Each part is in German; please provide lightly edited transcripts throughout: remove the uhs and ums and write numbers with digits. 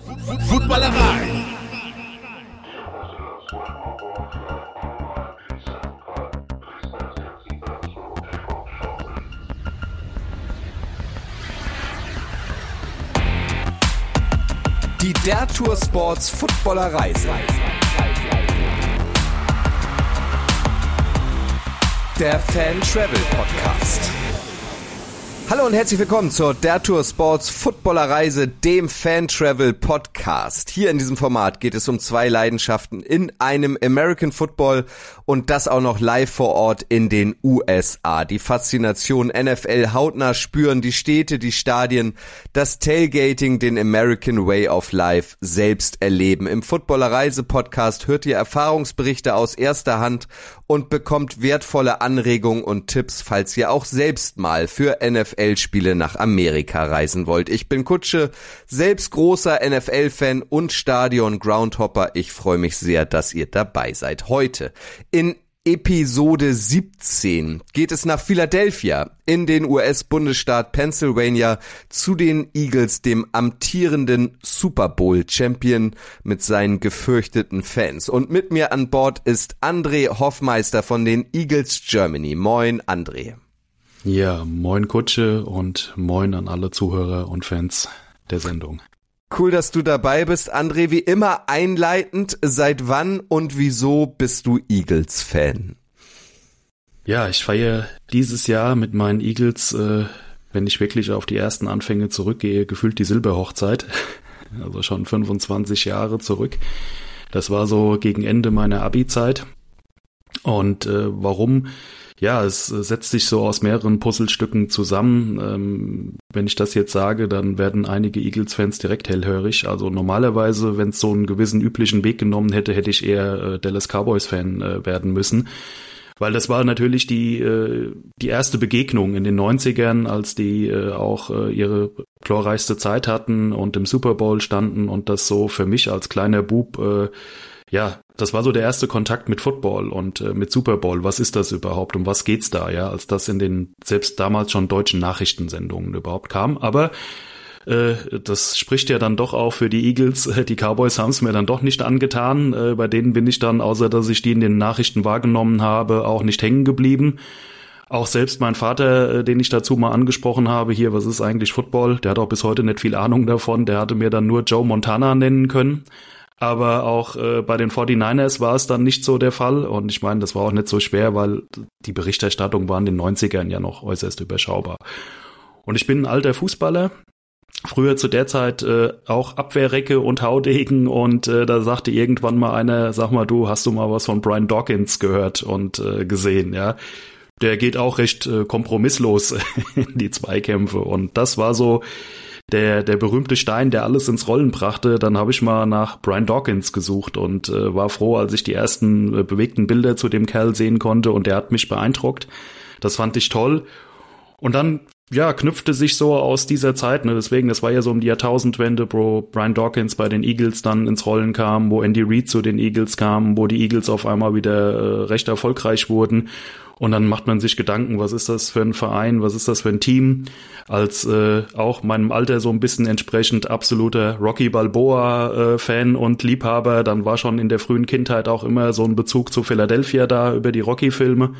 Footballerei. Die Der Tour Sports Footballerreise. Der Fan Travel Podcast. Hallo und herzlich willkommen zur Der Tour Sports Footballerreise, dem Fan Travel Podcast. Hier in diesem Format geht es um zwei Leidenschaften in einem American Football und das auch noch live vor Ort in den USA. Die Faszination NFL hautnah spüren, die Städte, die Stadien, das Tailgating, den American Way of Life selbst erleben. Im Footballerreise Podcast hört ihr Erfahrungsberichte aus erster Hand und bekommt wertvolle Anregungen und Tipps, falls ihr auch selbst mal für NFL-Spiele nach Amerika reisen wollt. Ich bin Kutsche, selbst großer NFL-Fan und Stadion-Groundhopper. Ich freue mich sehr, dass ihr dabei seid. Heute in Episode 17 geht es nach Philadelphia in den US-Bundesstaat Pennsylvania zu den Eagles, dem amtierenden Super Bowl-Champion mit seinen gefürchteten Fans. Und mit mir an Bord ist André Hoffmeister von den Eagles Germany. Moin, André. Ja, moin Kutsche und moin an alle Zuhörer und Fans der Sendung. Cool, dass du dabei bist, André. Wie immer einleitend, seit wann und wieso bist du Eagles-Fan? Ja, ich feiere dieses Jahr mit meinen Eagles, wenn ich wirklich auf die ersten Anfänge zurückgehe, gefühlt die Silberhochzeit. Also schon 25 Jahre zurück. Das war so gegen Ende meiner Abi-Zeit. Und warum? Ja, es setzt sich so aus mehreren Puzzlestücken zusammen. Wenn ich das jetzt sage, dann werden einige Eagles-Fans direkt hellhörig. Also normalerweise, wenn es so einen gewissen üblichen Weg genommen hätte, hätte ich eher Dallas Cowboys-Fan werden müssen. Weil das war natürlich die erste Begegnung in den 90ern, als die auch ihre glorreichste Zeit hatten und im Super Bowl standen und das so für mich als kleiner Bub ja, das war so der erste Kontakt mit Football und mit Super Bowl. Was ist das überhaupt? Um was geht's da? Ja, als das in den selbst damals schon deutschen Nachrichtensendungen überhaupt kam. Aber das spricht ja dann doch auch für die Eagles. Die Cowboys haben es mir dann doch nicht angetan. Bei denen bin ich dann, außer dass ich die in den Nachrichten wahrgenommen habe, auch nicht hängen geblieben. Auch selbst mein Vater, den ich dazu mal angesprochen habe, hier, was ist eigentlich Football? Der hat auch bis heute nicht viel Ahnung davon. Der hatte mir dann nur Joe Montana nennen können. Aber auch bei den 49ers war es dann nicht so der Fall. Und ich meine, das war auch nicht so schwer, weil die Berichterstattung war in den 90ern ja noch äußerst überschaubar. Und ich bin ein alter Fußballer. Früher zu der Zeit auch Abwehrrecke und Haudegen. Und da sagte irgendwann mal einer, sag mal du, hast du mal was von Brian Dawkins gehört und gesehen, ja? Der geht auch recht kompromisslos in die Zweikämpfe. Und das war so der berühmte Stein, der alles ins Rollen brachte. Dann habe ich mal nach Brian Dawkins gesucht und war froh, als ich die ersten bewegten Bilder zu dem Kerl sehen konnte und der hat mich beeindruckt. Das fand ich toll. Und dann, ja, knüpfte sich so aus dieser Zeit, ne, deswegen, das war ja so um die Jahrtausendwende, wo Brian Dawkins bei den Eagles dann ins Rollen kam, wo Andy Reid zu den Eagles kam, wo die Eagles auf einmal wieder recht erfolgreich wurden. Und dann macht man sich Gedanken, was ist das für ein Verein, was ist das für ein Team, als auch meinem Alter so ein bisschen entsprechend absoluter Rocky Balboa-Fan und Liebhaber. Dann war schon in der frühen Kindheit auch immer so ein Bezug zu Philadelphia da über die Rocky-Filme.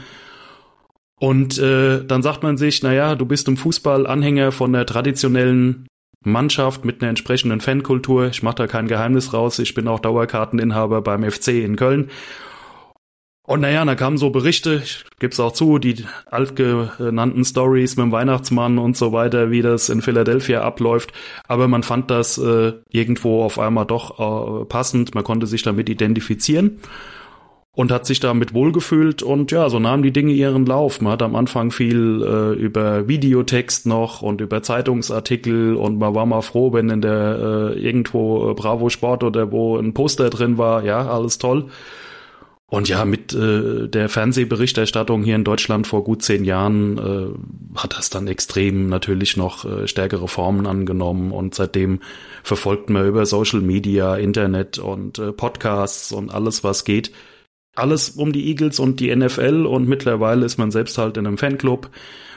Und dann sagt man sich, naja, du bist im Fußball Anhänger von der traditionellen Mannschaft mit einer entsprechenden Fankultur. Ich mache da kein Geheimnis raus, ich bin auch Dauerkarteninhaber beim FC in Köln. Und naja, da kamen so Berichte, ich gebe es auch zu, die altgenannten Stories mit dem Weihnachtsmann und so weiter, wie das in Philadelphia abläuft. Aber man fand das irgendwo auf einmal doch passend, man konnte sich damit identifizieren und hat sich damit wohlgefühlt. Und ja, so nahmen die Dinge ihren Lauf. Man hat am Anfang viel über Videotext noch und über Zeitungsartikel und man war mal froh, wenn in der irgendwo Bravo Sport oder wo ein Poster drin war. Ja, alles toll. Und ja, mit der Fernsehberichterstattung hier in Deutschland vor gut 10 Jahren hat das dann extrem natürlich noch stärkere Formen angenommen. Und seitdem verfolgt man über Social Media, Internet und Podcasts und alles, was geht. Alles um die Eagles und die NFL. Und mittlerweile ist man selbst halt in einem Fanclub.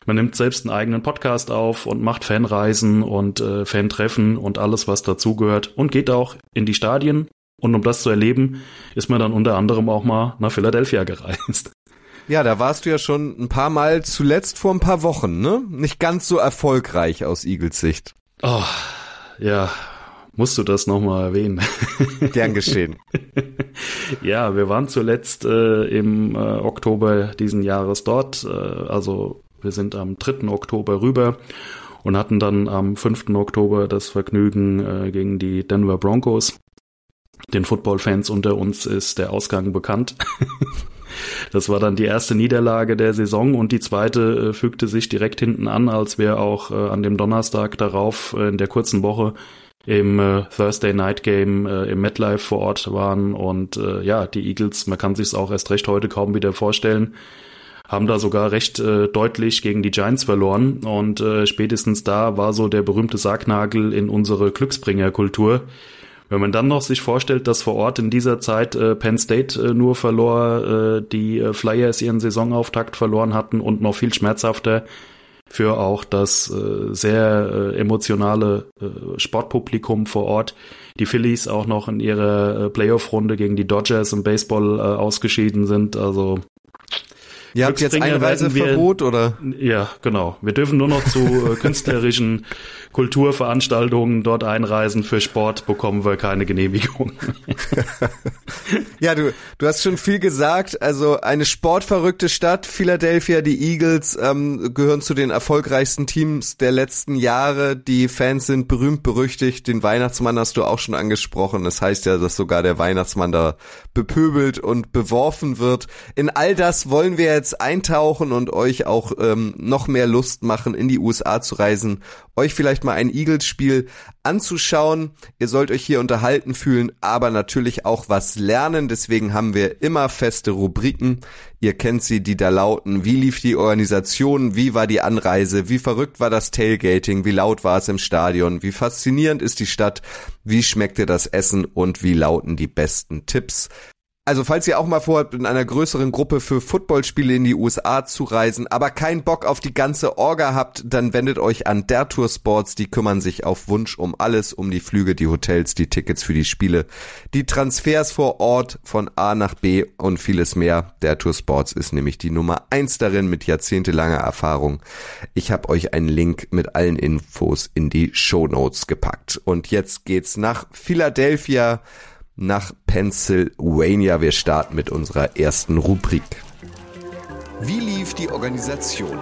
Man nimmt selbst einen eigenen Podcast auf und macht Fanreisen und Fantreffen und alles, was dazugehört und geht auch in die Stadien. Und um das zu erleben, ist man dann unter anderem auch mal nach Philadelphia gereist. Ja, da warst du ja schon ein paar Mal, zuletzt vor ein paar Wochen, ne? Nicht ganz so erfolgreich aus Eagles Sicht. Oh, ja, musst du das nochmal erwähnen? Gern geschehen. Ja, wir waren zuletzt im Oktober diesen Jahres dort, also wir sind am 3. Oktober rüber und hatten dann am 5. Oktober das Vergnügen gegen die Denver Broncos. Den Football-Fans unter uns ist der Ausgang bekannt. Das war dann die erste Niederlage der Saison und die zweite fügte sich direkt hinten an, als wir auch an dem Donnerstag darauf in der kurzen Woche im Thursday Night Game im MetLife vor Ort waren und ja, die Eagles, man kann sich's auch erst recht heute kaum wieder vorstellen, haben da sogar recht deutlich gegen die Giants verloren und spätestens da war so der berühmte Sargnagel in unsere Glücksbringerkultur. Wenn man dann noch sich vorstellt, dass vor Ort in dieser Zeit Penn State nur verlor, die Flyers ihren Saisonauftakt verloren hatten und noch viel schmerzhafter für auch das sehr emotionale Sportpublikum vor Ort. Die Phillies auch noch in ihrer Playoff-Runde gegen die Dodgers im Baseball ausgeschieden sind, also Ihr habt jetzt Einreiseverbot, oder? Ja, genau. Wir dürfen nur noch zu künstlerischen Kulturveranstaltungen dort einreisen. Für Sport bekommen wir keine Genehmigung. Ja, du hast schon viel gesagt. Also eine sportverrückte Stadt, Philadelphia. Die Eagles gehören zu den erfolgreichsten Teams der letzten Jahre. Die Fans sind berühmt berüchtigt. Den Weihnachtsmann hast du auch schon angesprochen. Das heißt ja, dass sogar der Weihnachtsmann da bepöbelt und beworfen wird. In all das wollen wir jetzt eintauchen und euch auch noch mehr Lust machen, in die USA zu reisen, euch vielleicht mal ein Eagles-Spiel anzuschauen. Ihr sollt euch hier unterhalten fühlen, aber natürlich auch was lernen. Deswegen haben wir immer feste Rubriken. Ihr kennt sie, die da lauten: Wie lief die Organisation? Wie war die Anreise? Wie verrückt war das Tailgating? Wie laut war es im Stadion? Wie faszinierend ist die Stadt? Wie schmeckte das Essen? Und wie lauten die besten Tipps? Also falls ihr auch mal vorhabt, in einer größeren Gruppe für Footballspiele in die USA zu reisen, aber keinen Bock auf die ganze Orga habt, dann wendet euch an Der Tour Sports. Die kümmern sich auf Wunsch um alles, um die Flüge, die Hotels, die Tickets für die Spiele, die Transfers vor Ort von A nach B und vieles mehr. Der Tour Sports ist nämlich die Nummer 1 darin mit jahrzehntelanger Erfahrung. Ich habe euch einen Link mit allen Infos in die Shownotes gepackt. Und jetzt geht's nach Philadelphia, nach Pennsylvania. Wir starten mit unserer ersten Rubrik. Wie lief die Organisation?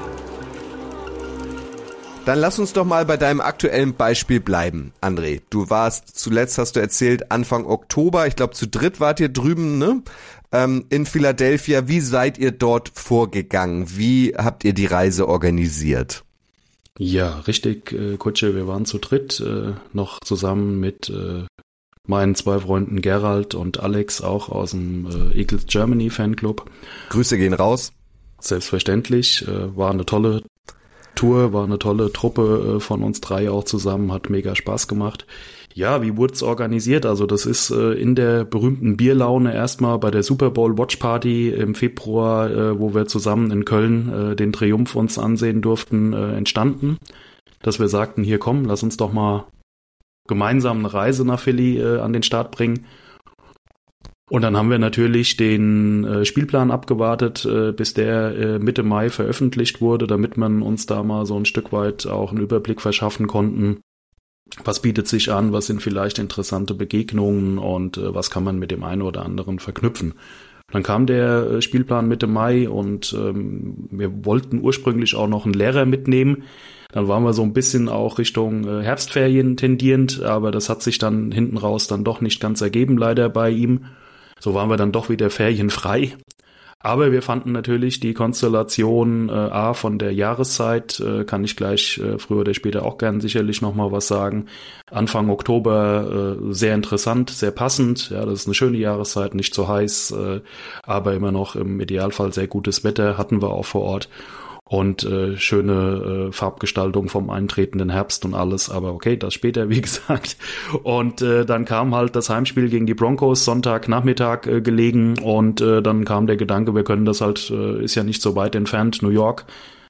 Dann lass uns doch mal bei deinem aktuellen Beispiel bleiben, André. Du warst zuletzt, hast du erzählt, Anfang Oktober, ich glaube zu dritt wart ihr drüben, ne? In Philadelphia. Wie seid ihr dort vorgegangen? Wie habt ihr die Reise organisiert? Ja, richtig, Kutsche, wir waren zu dritt, noch zusammen mit meinen 2 Freunden Gerald und Alex, auch aus dem Eagles Germany Fanclub. Grüße gehen raus. Selbstverständlich, war eine tolle Tour, war eine tolle Truppe von uns 3 auch zusammen, hat mega Spaß gemacht. Ja, wie wurde es organisiert? Also das ist in der berühmten Bierlaune erstmal bei der Super Bowl Watch Party im Februar, wo wir zusammen in Köln den Triumph uns ansehen durften, entstanden. Dass wir sagten, hier komm, lass uns doch mal gemeinsam eine Reise nach Philly an den Start bringen. Und dann haben wir natürlich den Spielplan abgewartet, bis der Mitte Mai veröffentlicht wurde, damit man uns da mal so ein Stück weit auch einen Überblick verschaffen konnten. Was bietet sich an, was sind vielleicht interessante Begegnungen und was kann man mit dem einen oder anderen verknüpfen. Dann kam der Spielplan Mitte Mai und wir wollten ursprünglich auch noch einen Lehrer mitnehmen. Dann waren wir so ein bisschen auch Richtung Herbstferien tendierend, aber das hat sich dann hinten raus dann doch nicht ganz ergeben, leider bei ihm. So waren wir dann doch wieder ferienfrei. Aber wir fanden natürlich die Konstellation A von der Jahreszeit, kann ich gleich früher oder später auch gern sicherlich nochmal was sagen. Anfang Oktober sehr interessant, sehr passend. Ja, das ist eine schöne Jahreszeit, nicht zu heiß, aber immer noch im Idealfall sehr gutes Wetter hatten wir auch vor Ort. Und schöne Farbgestaltung vom eintretenden Herbst und alles, aber okay, das später, wie gesagt. Und dann kam halt das Heimspiel gegen die Broncos, Sonntagnachmittag gelegen und dann kam der Gedanke, wir können das halt, ist ja nicht so weit entfernt, New York,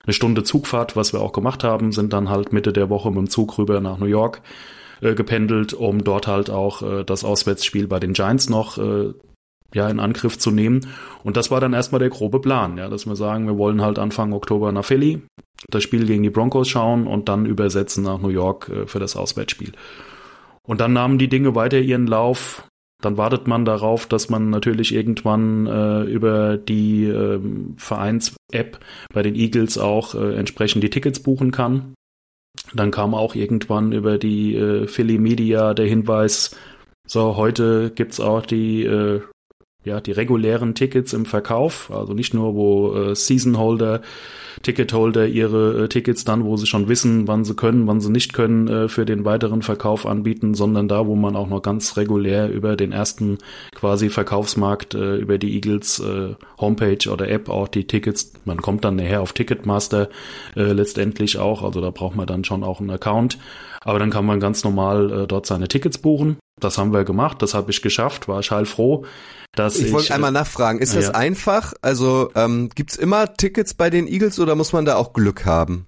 eine Stunde Zugfahrt, was wir auch gemacht haben, sind dann halt Mitte der Woche mit dem Zug rüber nach New York gependelt, um dort halt auch das Auswärtsspiel bei den Giants noch in Angriff zu nehmen. Und das war dann erstmal der grobe Plan, ja, dass wir sagen, wir wollen halt Anfang Oktober nach Philly, das Spiel gegen die Broncos schauen und dann übersetzen nach New York für das Auswärtsspiel. Und dann nahmen die Dinge weiter ihren Lauf. Dann wartet man darauf, dass man natürlich irgendwann über die Vereins-App bei den Eagles auch entsprechend die Tickets buchen kann. Dann kam auch irgendwann über die Philly Media der Hinweis, so heute gibt's auch die regulären Tickets im Verkauf, also nicht nur, wo Season-Holder, Ticketholder ihre Tickets dann, wo sie schon wissen, wann sie können, wann sie nicht können, für den weiteren Verkauf anbieten, sondern da, wo man auch noch ganz regulär über den ersten quasi Verkaufsmarkt, über die Eagles Homepage oder App auch die Tickets, man kommt dann nachher auf Ticketmaster letztendlich auch, also da braucht man dann schon auch einen Account, aber dann kann man ganz normal dort seine Tickets buchen. Das haben wir gemacht, das habe ich geschafft, war ich heilfroh. Ich wollte einmal nachfragen, ist das einfach? Also gibt's immer Tickets bei den Eagles oder muss man da auch Glück haben?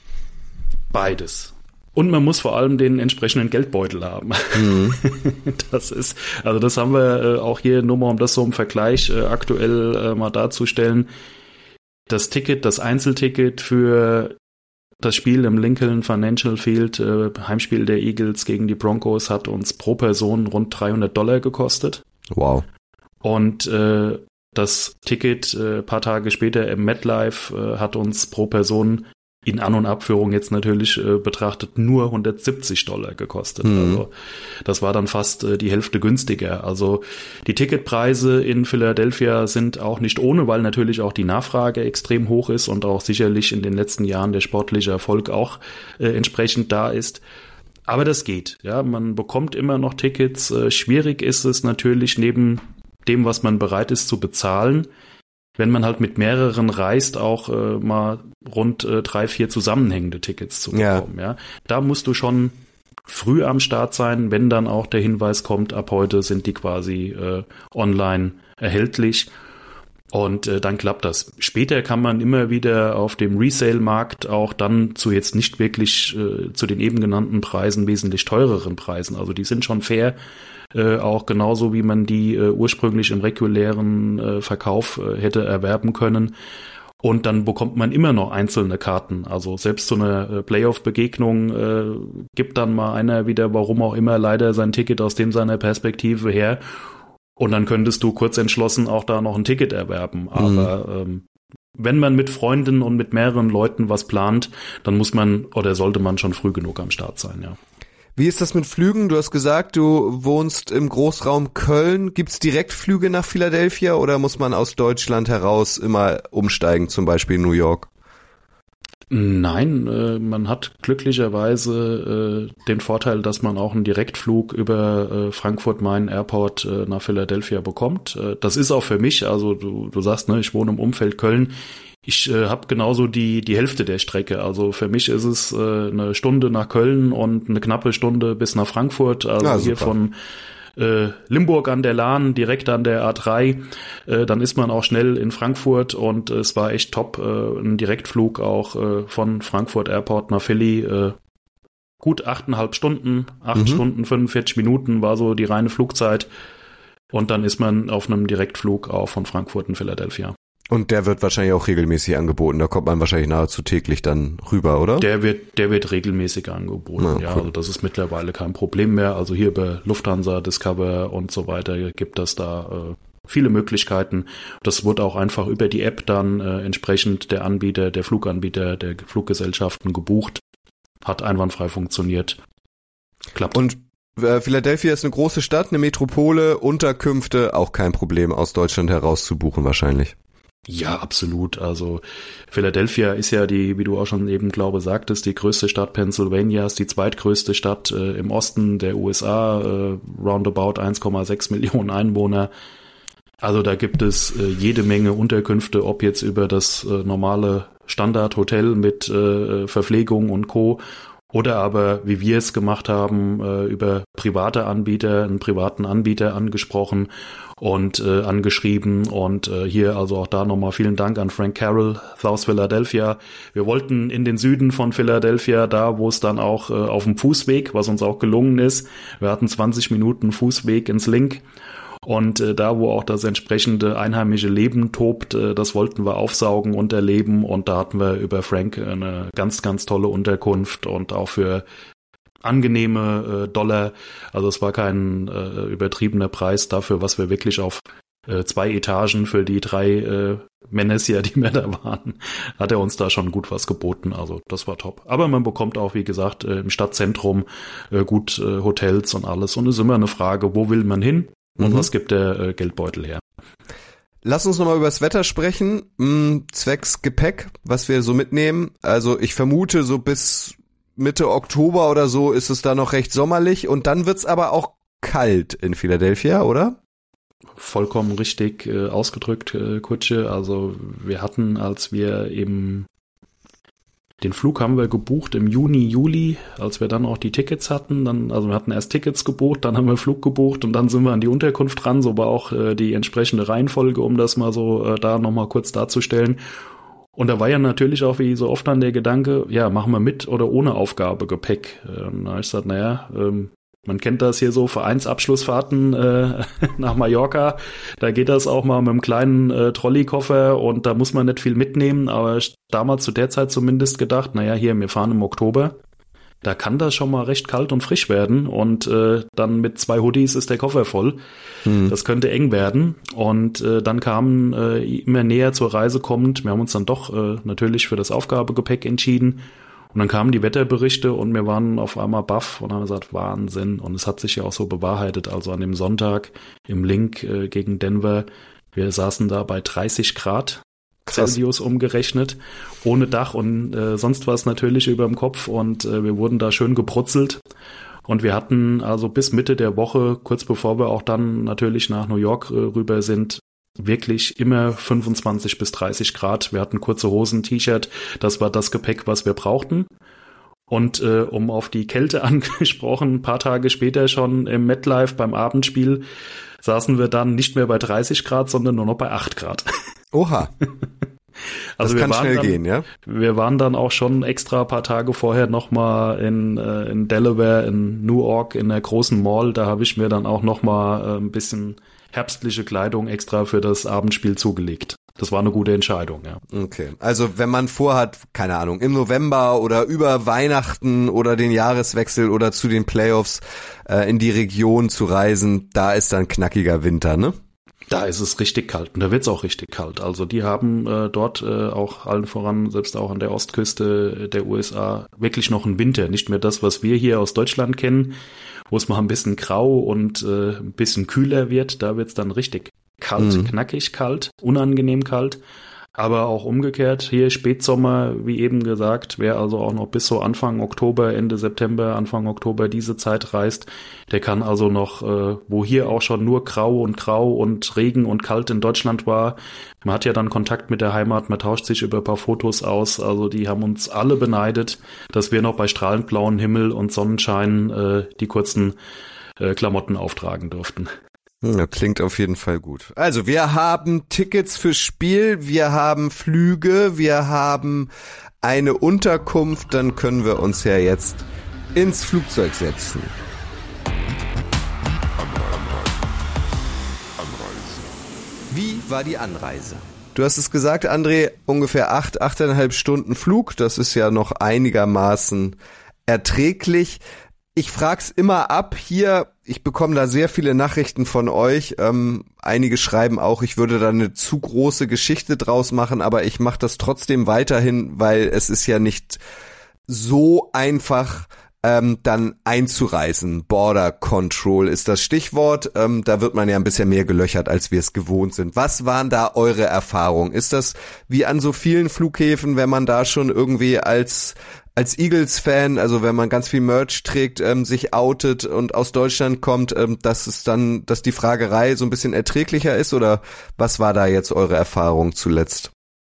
Beides. Und man muss vor allem den entsprechenden Geldbeutel haben. Mhm. Das haben wir auch hier nur mal, um das so im Vergleich aktuell mal darzustellen. Das Einzelticket für das Spiel im Lincoln Financial Field, Heimspiel der Eagles gegen die Broncos, hat uns pro Person rund $300 gekostet. Wow. Und das Ticket paar Tage später im MetLife hat uns pro Person in An- und Abführung jetzt natürlich betrachtet nur $170 gekostet. Mhm. Also das war dann fast die Hälfte günstiger. Also die Ticketpreise in Philadelphia sind auch nicht ohne, weil natürlich auch die Nachfrage extrem hoch ist und auch sicherlich in den letzten Jahren der sportliche Erfolg auch entsprechend da ist. Aber das geht. Ja, man bekommt immer noch Tickets. Schwierig ist es natürlich neben dem, was man bereit ist zu bezahlen, wenn man halt mit mehreren reist, auch mal rund 3-4 zusammenhängende Tickets zu bekommen. Ja. Da musst du schon früh am Start sein, wenn dann auch der Hinweis kommt, ab heute sind die quasi online erhältlich. Und dann klappt das. Später kann man immer wieder auf dem Resale-Markt auch dann zu jetzt nicht wirklich zu den eben genannten Preisen wesentlich teureren Preisen. Also die sind schon fair, auch genauso wie man die ursprünglich im regulären Verkauf hätte erwerben können. Und dann bekommt man immer noch einzelne Karten. Also selbst so eine Playoff-Begegnung gibt dann mal einer wieder, warum auch immer, leider sein Ticket aus seiner Perspektive her. Und dann könntest du kurz entschlossen auch da noch ein Ticket erwerben. Aber wenn man mit Freunden und mit mehreren Leuten was plant, dann muss man oder sollte man schon früh genug am Start sein, ja. Wie ist das mit Flügen? Du hast gesagt, du wohnst im Großraum Köln. Gibt's Direktflüge nach Philadelphia oder muss man aus Deutschland heraus immer umsteigen, zum Beispiel New York? Nein, man hat glücklicherweise den Vorteil, dass man auch einen Direktflug über Frankfurt-Main Airport nach Philadelphia bekommt. Das ist auch für mich, also du sagst, ne, ich wohne im Umfeld Köln. Ich habe genauso die Hälfte der Strecke. Also für mich ist es eine Stunde nach Köln und eine knappe Stunde bis nach Frankfurt. Also hier von Limburg an der Lahn, direkt an der A3. Dann ist man auch schnell in Frankfurt und es war echt top. Ein Direktflug auch von Frankfurt Airport nach Philly. Gut 8,5 Stunden, 8 Stunden, 45 Minuten war so die reine Flugzeit. Und dann ist man auf einem Direktflug auch von Frankfurt in Philadelphia. Und der wird wahrscheinlich auch regelmäßig angeboten. Da kommt man wahrscheinlich nahezu täglich dann rüber, oder? Der wird regelmäßig angeboten. Ja, cool. Also das ist mittlerweile kein Problem mehr. Also hier bei Lufthansa, Discover und so weiter gibt es da viele Möglichkeiten. Das wird auch einfach über die App dann entsprechend der Fluganbieter, der Fluggesellschaften gebucht. Hat einwandfrei funktioniert. Klappt. Und Philadelphia ist eine große Stadt, eine Metropole, Unterkünfte, auch kein Problem aus Deutschland heraus zu buchen wahrscheinlich. Ja, absolut. Also Philadelphia ist ja wie du auch schon eben, glaube sagtest, die größte Stadt Pennsylvanias, die zweitgrößte Stadt im Osten der USA, roundabout 1,6 Millionen Einwohner. Also da gibt es jede Menge Unterkünfte, ob jetzt über das normale Standardhotel mit Verpflegung und Co. Oder aber, wie wir es gemacht haben, über private Anbieter, einen privaten Anbieter angesprochen und angeschrieben. Und hier also auch da nochmal vielen Dank an Frank Carroll aus Philadelphia. Wir wollten in den Süden von Philadelphia, da wo es dann auch auf dem Fußweg, was uns auch gelungen ist. Wir hatten 20 Minuten Fußweg ins Link. Und da, wo auch das entsprechende einheimische Leben tobt, das wollten wir aufsaugen und erleben. Und da hatten wir über Frank eine ganz, ganz tolle Unterkunft und auch für angenehme Dollar. Also es war kein übertriebener Preis dafür, was wir wirklich auf 2 Etagen für die 3 Männersier, die wir da waren, hat er uns da schon gut was geboten. Also das war top. Aber man bekommt auch, wie gesagt, im Stadtzentrum gut Hotels und alles. Und es ist immer eine Frage, wo will man hin? Und was gibt der Geldbeutel her? Lass uns nochmal über das Wetter sprechen, zwecks Gepäck, was wir so mitnehmen. Also ich vermute, so bis Mitte Oktober oder so ist es da noch recht sommerlich und dann wird's aber auch kalt in Philadelphia, oder? Vollkommen richtig ausgedrückt, Kutsche. Also wir hatten, als wir eben den Flug haben wir gebucht im Juni, Juli, als wir dann auch die Tickets hatten. Also wir hatten erst Tickets gebucht, dann haben wir Flug gebucht und dann sind wir an die Unterkunft ran. So war auch die entsprechende Reihenfolge, um das mal so da nochmal kurz darzustellen. Und da war ja natürlich auch wie so oft dann der Gedanke, ja, machen wir mit oder ohne Aufgabegepäck. Da habe ich gesagt, naja, man kennt das hier so, Vereinsabschlussfahrten nach Mallorca, da geht das auch mal mit einem kleinen Trolleykoffer und da muss man nicht viel mitnehmen, aber damals zu der Zeit zumindest gedacht, naja, hier, wir fahren im Oktober, da kann das schon mal recht kalt und frisch werden und dann mit 2 Hoodies ist der Koffer voll. Das könnte eng werden und dann kamen immer näher zur Reise kommend, wir haben uns dann doch natürlich für das Aufgabegepäck entschieden. Und dann kamen die Wetterberichte und wir waren auf einmal baff und haben gesagt, Wahnsinn. Und es hat sich ja auch so bewahrheitet. Also an dem Sonntag im Link gegen Denver, wir saßen da bei 30 Grad Celsius umgerechnet, ohne Dach und sonst was natürlich über dem Kopf. Und wir wurden da schön gebrutzelt. Und wir hatten also bis Mitte der Woche, kurz bevor wir auch dann natürlich nach New York rüber sind, wirklich immer 25 bis 30 Grad. Wir hatten kurze Hosen, T-Shirt. Das war das Gepäck, was wir brauchten. Und um auf die Kälte angesprochen, ein paar Tage später schon im MetLife beim Abendspiel saßen wir dann nicht mehr bei 30 Grad, sondern nur noch bei 8 Grad. Oha. Also das kann schnell gehen, ja? Wir waren dann auch schon extra ein paar Tage vorher nochmal in Delaware, in Newark, in der großen Mall. Da habe ich mir dann auch nochmal ein bisschen herbstliche Kleidung extra für das Abendspiel zugelegt. Das war eine gute Entscheidung, ja. Okay, also wenn man vorhat, keine Ahnung, im November oder über Weihnachten oder den Jahreswechsel oder zu den Playoffs in die Region zu reisen, da ist dann knackiger Winter, ne? Da ist es richtig kalt und da wird's auch richtig kalt. Also die haben dort auch allen voran, selbst auch an der Ostküste der USA, wirklich noch einen Winter. Nicht mehr das, was wir hier aus Deutschland kennen, wo es mal ein bisschen grau und ein bisschen kühler wird. Da wird's dann richtig kalt, knackig kalt, unangenehm kalt. Aber auch umgekehrt, hier Spätsommer, wie eben gesagt, wer also auch noch bis so Anfang Oktober, Ende September, Anfang Oktober diese Zeit reist, der kann also noch, wo hier auch schon nur grau und Regen und kalt in Deutschland war, man hat ja dann Kontakt mit der Heimat, man tauscht sich über ein paar Fotos aus, also die haben uns alle beneidet, dass wir noch bei strahlend blauem Himmel und Sonnenschein die kurzen Klamotten auftragen durften. Ja, klingt auf jeden Fall gut. Also wir haben Tickets fürs Spiel, wir haben Flüge, wir haben eine Unterkunft, dann können wir uns ja jetzt ins Flugzeug setzen. Wie war die Anreise? Du hast es gesagt, André, ungefähr 8,5 Stunden Flug, das ist ja noch einigermaßen erträglich. Ich frag's immer ab hier, ich bekomme da sehr viele Nachrichten von euch, einige schreiben auch, ich würde da eine zu große Geschichte draus machen, aber ich mache das trotzdem weiterhin, weil es ist ja nicht so einfach, dann einzureisen. Border Control ist das Stichwort, da wird man ja ein bisschen mehr gelöchert, als wir es gewohnt sind. Was waren da eure Erfahrungen? Ist das wie an so vielen Flughäfen, wenn man da schon irgendwie als Eagles-Fan, also wenn man ganz viel Merch trägt, sich outet und aus Deutschland kommt, dass die Fragerei so ein bisschen erträglicher ist, oder was war da jetzt eure Erfahrung zuletzt?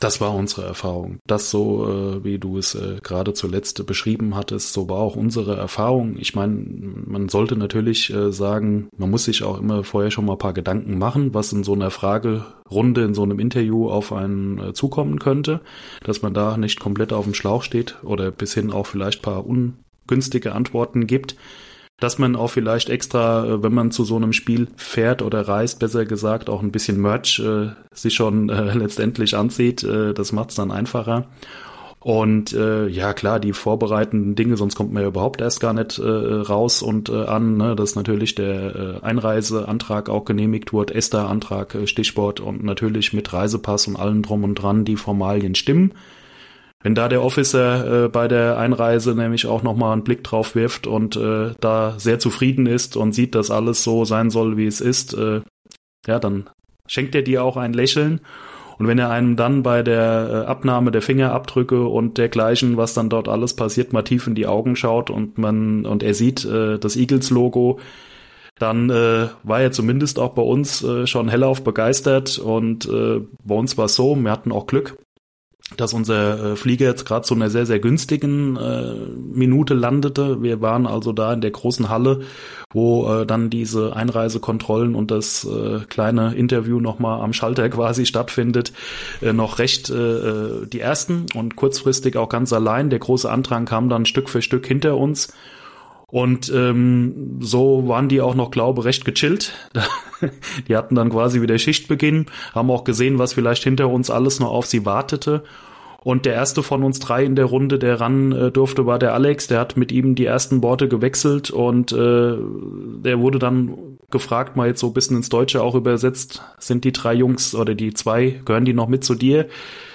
Das war unsere Erfahrung. Das so, wie du es gerade zuletzt beschrieben hattest, so war auch unsere Erfahrung. Ich meine, man sollte natürlich sagen, man muss sich auch immer vorher schon mal ein paar Gedanken machen, was in so einer Fragerunde, in so einem Interview auf einen zukommen könnte, dass man da nicht komplett auf dem Schlauch steht oder bis hin auch vielleicht ein paar ungünstige Antworten gibt. Dass man auch vielleicht extra, wenn man zu so einem Spiel fährt oder reist, besser gesagt, auch ein bisschen Merch sich schon letztendlich ansieht. Das macht es dann einfacher. Und ja klar, die vorbereitenden Dinge, sonst kommt man ja überhaupt erst gar nicht raus und an, ne, dass natürlich der Einreiseantrag auch genehmigt wird, ESTA-Antrag, Stichwort, und natürlich mit Reisepass und allem drum und dran die Formalien stimmen. Wenn da der Officer bei der Einreise nämlich auch nochmal einen Blick drauf wirft und da sehr zufrieden ist und sieht, dass alles so sein soll, wie es ist, ja, dann schenkt er dir auch ein Lächeln. Und wenn er einem dann bei der Abnahme der Fingerabdrücke und dergleichen, was dann dort alles passiert, mal tief in die Augen schaut und er sieht das Eagles-Logo, dann war er zumindest auch bei uns schon hellauf begeistert. Und bei uns war es so, wir hatten auch Glück, dass unser Flieger jetzt gerade zu einer sehr, sehr günstigen Minute landete. Wir waren also da in der großen Halle, wo dann diese Einreisekontrollen und das kleine Interview nochmal am Schalter quasi stattfindet, noch recht die ersten und kurzfristig auch ganz allein. Der große Andrang kam dann Stück für Stück hinter uns. Und so waren die auch noch, glaube ich, recht gechillt. Die hatten dann quasi wieder Schichtbeginn, haben auch gesehen, was vielleicht hinter uns alles noch auf sie wartete. Und der erste von uns drei in der Runde, der ran durfte, war der Alex. Der hat mit ihm die ersten Worte gewechselt und der wurde dann gefragt, mal jetzt so ein bisschen ins Deutsche auch übersetzt, sind die drei Jungs oder die zwei, gehören die noch mit zu dir?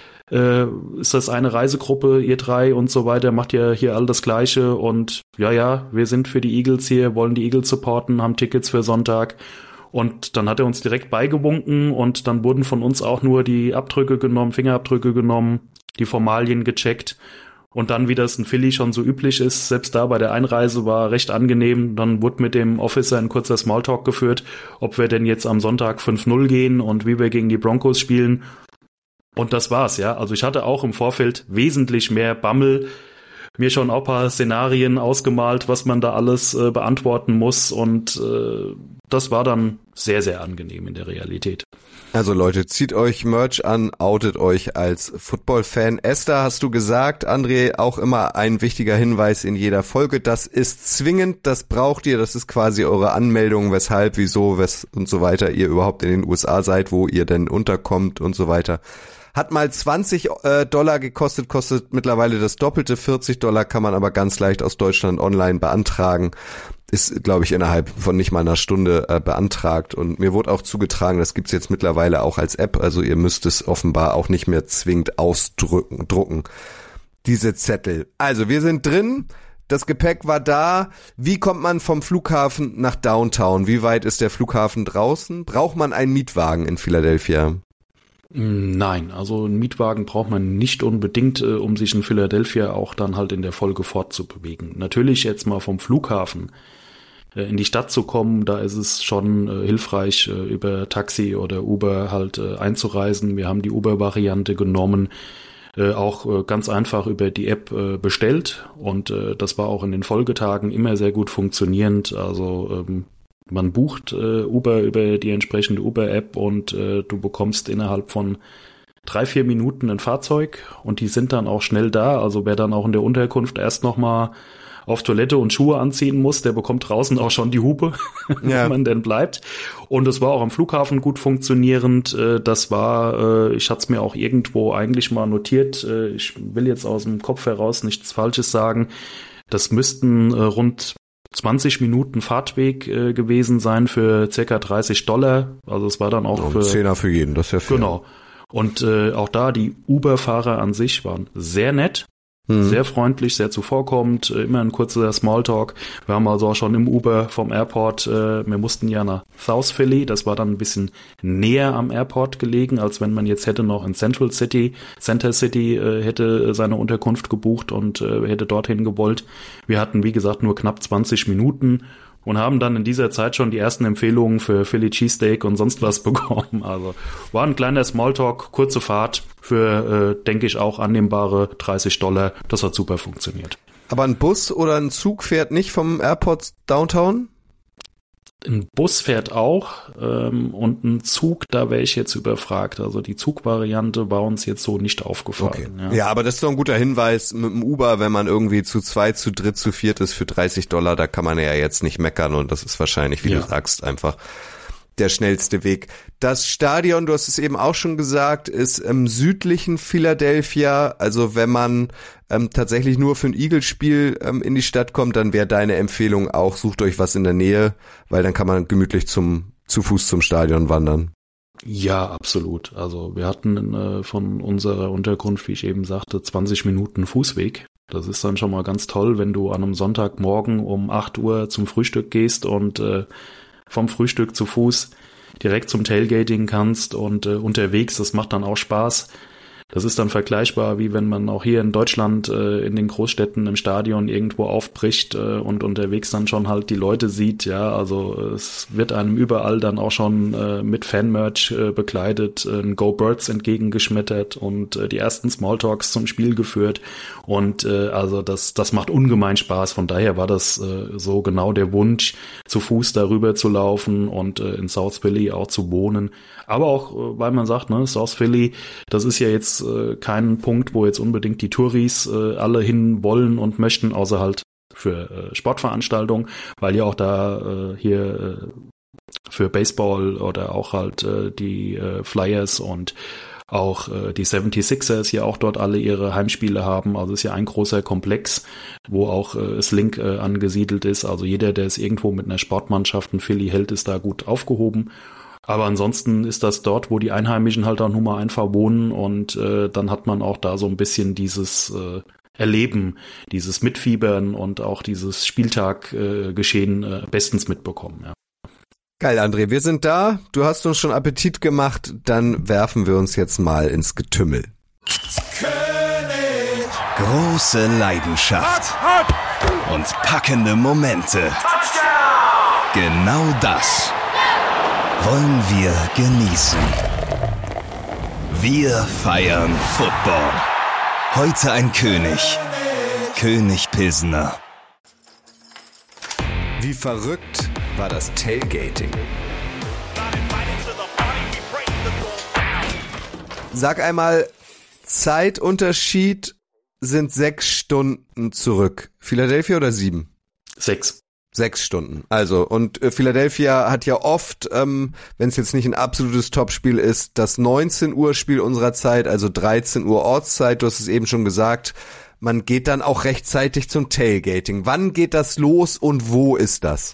Ist das eine Reisegruppe, ihr drei und so weiter, macht ihr hier all das Gleiche? Und ja, wir sind für die Eagles hier, wollen die Eagles supporten, haben Tickets für Sonntag. Und dann hat er uns direkt beigewunken und dann wurden von uns auch nur die Abdrücke genommen, Fingerabdrücke genommen, die Formalien gecheckt. Und dann, wie das in Philly schon so üblich ist, selbst da bei der Einreise war recht angenehm. Dann wurde mit dem Officer ein kurzer Smalltalk geführt, ob wir denn jetzt am Sonntag 5-0 gehen und wie wir gegen die Broncos spielen. Und das war's, ja. Also ich hatte auch im Vorfeld wesentlich mehr Bammel, mir schon auch ein paar Szenarien ausgemalt, was man da alles beantworten muss. Und das war dann sehr, sehr angenehm in der Realität. Also Leute, zieht euch Merch an, outet euch als Football-Fan. Esther, hast du gesagt, André, auch immer ein wichtiger Hinweis in jeder Folge. Das ist zwingend, das braucht ihr, das ist quasi eure Anmeldung, weshalb, wieso, und so weiter ihr überhaupt in den USA seid, wo ihr denn unterkommt und so weiter. Hat mal $20 gekostet, kostet mittlerweile das Doppelte, $40 kann man aber ganz leicht aus Deutschland online beantragen. Ist, glaube ich, innerhalb von nicht mal einer Stunde beantragt. Und mir wurde auch zugetragen, das gibt's jetzt mittlerweile auch als App, also ihr müsst es offenbar auch nicht mehr zwingend drucken, diese Zettel. Also wir sind drin, das Gepäck war da. Wie kommt man vom Flughafen nach Downtown? Wie weit ist der Flughafen draußen? Braucht man einen Mietwagen in Philadelphia? Nein, also einen Mietwagen braucht man nicht unbedingt, um sich in Philadelphia auch dann halt in der Folge fortzubewegen. Natürlich jetzt mal vom Flughafen in die Stadt zu kommen, da ist es schon hilfreich, über Taxi oder Uber halt einzureisen. Wir haben die Uber-Variante genommen, auch ganz einfach über die App bestellt und das war auch in den Folgetagen immer sehr gut funktionierend. Also man bucht Uber über die entsprechende Uber-App und du bekommst innerhalb von 3-4 Minuten ein Fahrzeug und die sind dann auch schnell da. Also wer dann auch in der Unterkunft erst nochmal auf Toilette und Schuhe anziehen muss, der bekommt draußen auch schon die Hupe, wenn man denn bleibt. Und es war auch am Flughafen gut funktionierend. Das war, ich hatte es mir auch irgendwo eigentlich mal notiert. Ich will jetzt aus dem Kopf heraus nichts Falsches sagen. Das müssten rund 20 Minuten Fahrtweg gewesen sein für ca. $30. Also es war dann auch für $10 für jeden, das ist ja viel. Genau. Und auch da, die Uber-Fahrer an sich waren sehr nett, sehr freundlich, sehr zuvorkommend, immer ein kurzer Smalltalk. Wir haben also auch schon im Uber vom Airport, wir mussten ja nach South Philly, das war dann ein bisschen näher am Airport gelegen, als wenn man jetzt hätte noch in Center City hätte seine Unterkunft gebucht und hätte dorthin gewollt. Wir hatten, wie gesagt, nur knapp 20 Minuten und haben dann in dieser Zeit schon die ersten Empfehlungen für Philly Cheesesteak und sonst was bekommen. Also war ein kleiner Smalltalk, kurze Fahrt für, denke ich, auch annehmbare $30. Das hat super funktioniert. Aber ein Bus oder ein Zug fährt nicht vom Airport Downtown? Ein Bus fährt auch und ein Zug, da wäre ich jetzt überfragt. Also die Zugvariante war uns jetzt so nicht aufgefallen. Okay. Ja, aber das ist doch ein guter Hinweis mit dem Uber, wenn man irgendwie zu zweit, zu dritt, zu viert ist für $30, da kann man ja jetzt nicht meckern und das ist wahrscheinlich, wie du sagst, einfach der schnellste Weg. Das Stadion, du hast es eben auch schon gesagt, ist im südlichen Philadelphia. Also wenn man tatsächlich nur für ein Eagles-Spiel in die Stadt kommt, dann wäre deine Empfehlung auch, sucht euch was in der Nähe, weil dann kann man gemütlich zu Fuß zum Stadion wandern. Ja, absolut. Also wir hatten von unserer Unterkunft, wie ich eben sagte, 20 Minuten Fußweg. Das ist dann schon mal ganz toll, wenn du an einem Sonntagmorgen um 8 Uhr zum Frühstück gehst und vom Frühstück zu Fuß direkt zum Tailgating kannst und unterwegs, das macht dann auch Spaß. Das ist dann vergleichbar, wie wenn man auch hier in Deutschland in den Großstädten im Stadion irgendwo aufbricht und unterwegs dann schon halt die Leute sieht. Ja, also es wird einem überall dann auch schon mit Fanmerch bekleidet, ein Go Birds entgegengeschmettert und die ersten Smalltalks zum Spiel geführt. Und also das macht ungemein Spaß. Von daher war das so genau der Wunsch, zu Fuß darüber zu laufen und in South Philly auch zu wohnen. Aber auch, weil man sagt, ne, South Philly, das ist ja jetzt kein Punkt, wo jetzt unbedingt die Touris alle hin wollen und möchten, außer halt für Sportveranstaltungen, weil ja auch da hier für Baseball oder auch halt die Flyers und auch die 76ers ja auch dort alle ihre Heimspiele haben. Also ist ja ein großer Komplex, wo auch Slink angesiedelt ist. Also jeder, der es irgendwo mit einer Sportmannschaft in Philly hält, ist da gut aufgehoben. Aber ansonsten ist das dort, wo die Einheimischen halt auch nur mal einfach wohnen und dann hat man auch da so ein bisschen dieses Erleben, dieses Mitfiebern und auch dieses Spieltaggeschehen bestens mitbekommen. Ja. Geil, André, wir sind da. Du hast uns schon Appetit gemacht. Dann werfen wir uns jetzt mal ins Getümmel. König. Große Leidenschaft und packende Momente. Genau das wollen wir genießen. Wir feiern Football. Heute ein König. König Pilsner. Wie verrückt war das Tailgating? Sag einmal, Zeitunterschied sind 6 Stunden zurück. Philadelphia oder 7? 6. 6 Stunden. Also, und Philadelphia hat ja oft, wenn es jetzt nicht ein absolutes Topspiel ist, das 19 Uhr Spiel unserer Zeit, also 13 Uhr Ortszeit, du hast es eben schon gesagt, man geht dann auch rechtzeitig zum Tailgating. Wann geht das los und wo ist das?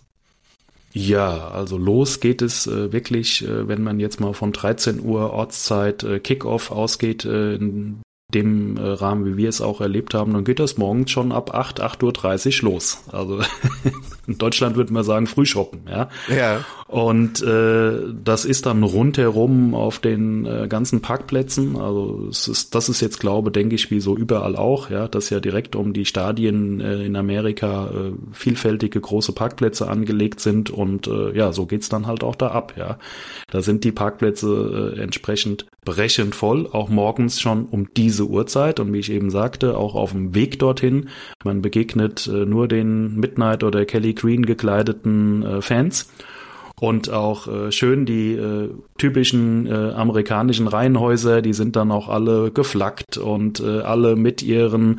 Ja, also los geht es wirklich, wenn man jetzt mal von 13 Uhr Ortszeit Kickoff ausgeht, in dem Rahmen, wie wir es auch erlebt haben, dann geht das morgens schon ab 8:30 Uhr los. Also in Deutschland würde man sagen Frühschoppen, ja. Ja. Und das ist dann rundherum auf den ganzen Parkplätzen. Also das ist jetzt, denke ich, wie so überall auch, ja, dass ja direkt um die Stadien in Amerika vielfältige große Parkplätze angelegt sind und ja, so geht's dann halt auch da ab, ja. Da sind die Parkplätze entsprechend brechend voll, auch morgens schon um diese Uhrzeit und wie ich eben sagte, auch auf dem Weg dorthin. Man begegnet nur den Midnight oder Kelly Green gekleideten Fans. Und auch schön die typischen amerikanischen Reihenhäuser, die sind dann auch alle geflaggt und alle mit ihren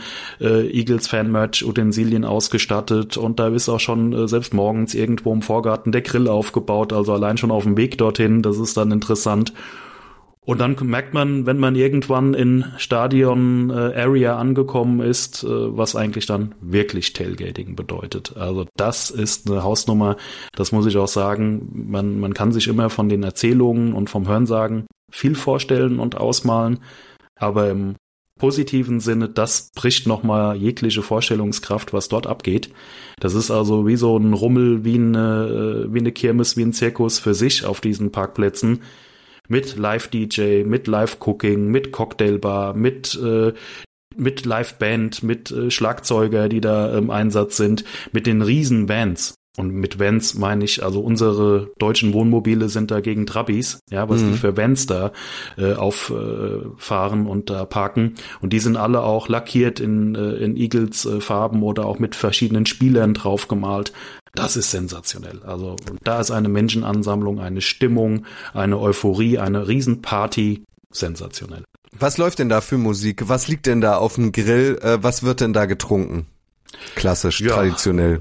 Eagles-Fan-Merch-Utensilien ausgestattet. Und da ist auch schon selbst morgens irgendwo im Vorgarten der Grill aufgebaut, also allein schon auf dem Weg dorthin, das ist dann interessant. Und dann merkt man, wenn man irgendwann in Stadion-Area angekommen ist, was eigentlich dann wirklich Tailgating bedeutet. Also das ist eine Hausnummer, das muss ich auch sagen. Man kann sich immer von den Erzählungen und vom Hörensagen viel vorstellen und ausmalen, aber im positiven Sinne, das bricht nochmal jegliche Vorstellungskraft, was dort abgeht. Das ist also wie so ein Rummel, wie eine Kirmes, wie ein Zirkus für sich auf diesen Parkplätzen. Mit Live-DJ, mit Live-Cooking, mit Cocktailbar, mit Live-Band, mit Schlagzeuger, die da im Einsatz sind, mit den riesen Bands. Und mit Vans meine ich, also unsere deutschen Wohnmobile sind dagegen Trabis, ja, was die für Vans da auffahren und da parken. Und die sind alle auch lackiert in Eagles Farben oder auch mit verschiedenen Spielern draufgemalt. Das ist sensationell. Also da ist eine Menschenansammlung, eine Stimmung, eine Euphorie, eine Riesenparty. Sensationell. Was läuft denn da für Musik? Was liegt denn da auf dem Grill? Was wird denn da getrunken? Klassisch, traditionell.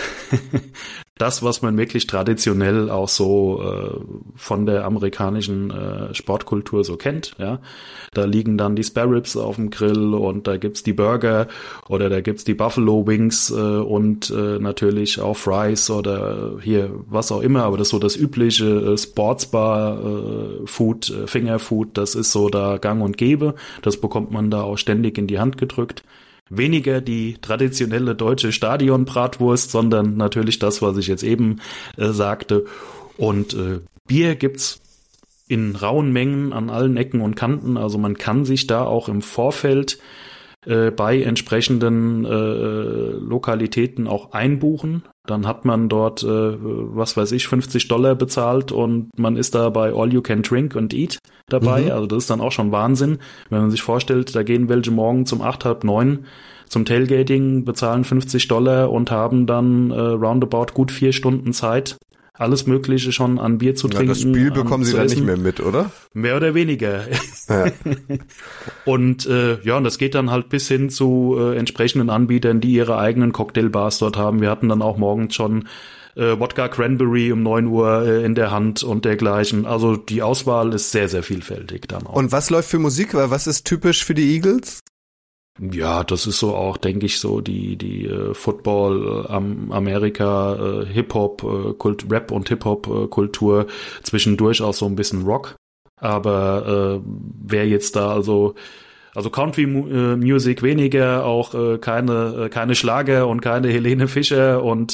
Das, was man wirklich traditionell auch so von der amerikanischen Sportkultur so kennt, ja. Da liegen dann die Spare Ribs auf dem Grill und da gibt's die Burger oder da gibt's die Buffalo Wings und natürlich auch Fries oder hier was auch immer, aber das ist so das übliche Sportsbar Food, Fingerfood, das ist so da gang und gäbe. Das bekommt man da auch ständig in die Hand gedrückt. Weniger die traditionelle deutsche Stadionbratwurst, sondern natürlich das, was ich jetzt eben sagte. Und Bier gibt's in rauen Mengen an allen Ecken und Kanten. Also man kann sich da auch im Vorfeld bei entsprechenden Lokalitäten auch einbuchen. Dann hat man dort, was weiß ich, $50 bezahlt und man ist da bei All You Can Drink and Eat dabei. Also das ist dann auch schon Wahnsinn, wenn man sich vorstellt, da gehen welche morgen um 8, halb 9 zum Tailgating, bezahlen $50 und haben dann roundabout gut 4 Stunden Zeit, alles Mögliche schon an Bier zu trinken. Das Spiel bekommen sie dann nicht mehr mit, oder? Mehr oder weniger. Ja. Und und das geht dann halt bis hin zu entsprechenden Anbietern, die ihre eigenen Cocktailbars dort haben. Wir hatten dann auch morgens schon Wodka Cranberry um 9 Uhr in der Hand und dergleichen. Also die Auswahl ist sehr, sehr vielfältig dann auch. Und was läuft für Musik? Was ist typisch für die Eagles? Ja, das ist so auch, denke ich, so die Football Amerika Hip-Hop Rap und Hip-Hop Kultur, zwischendurch auch so ein bisschen Rock. Aber wer jetzt da also Country Music weniger, auch keine Schlager und keine Helene Fischer und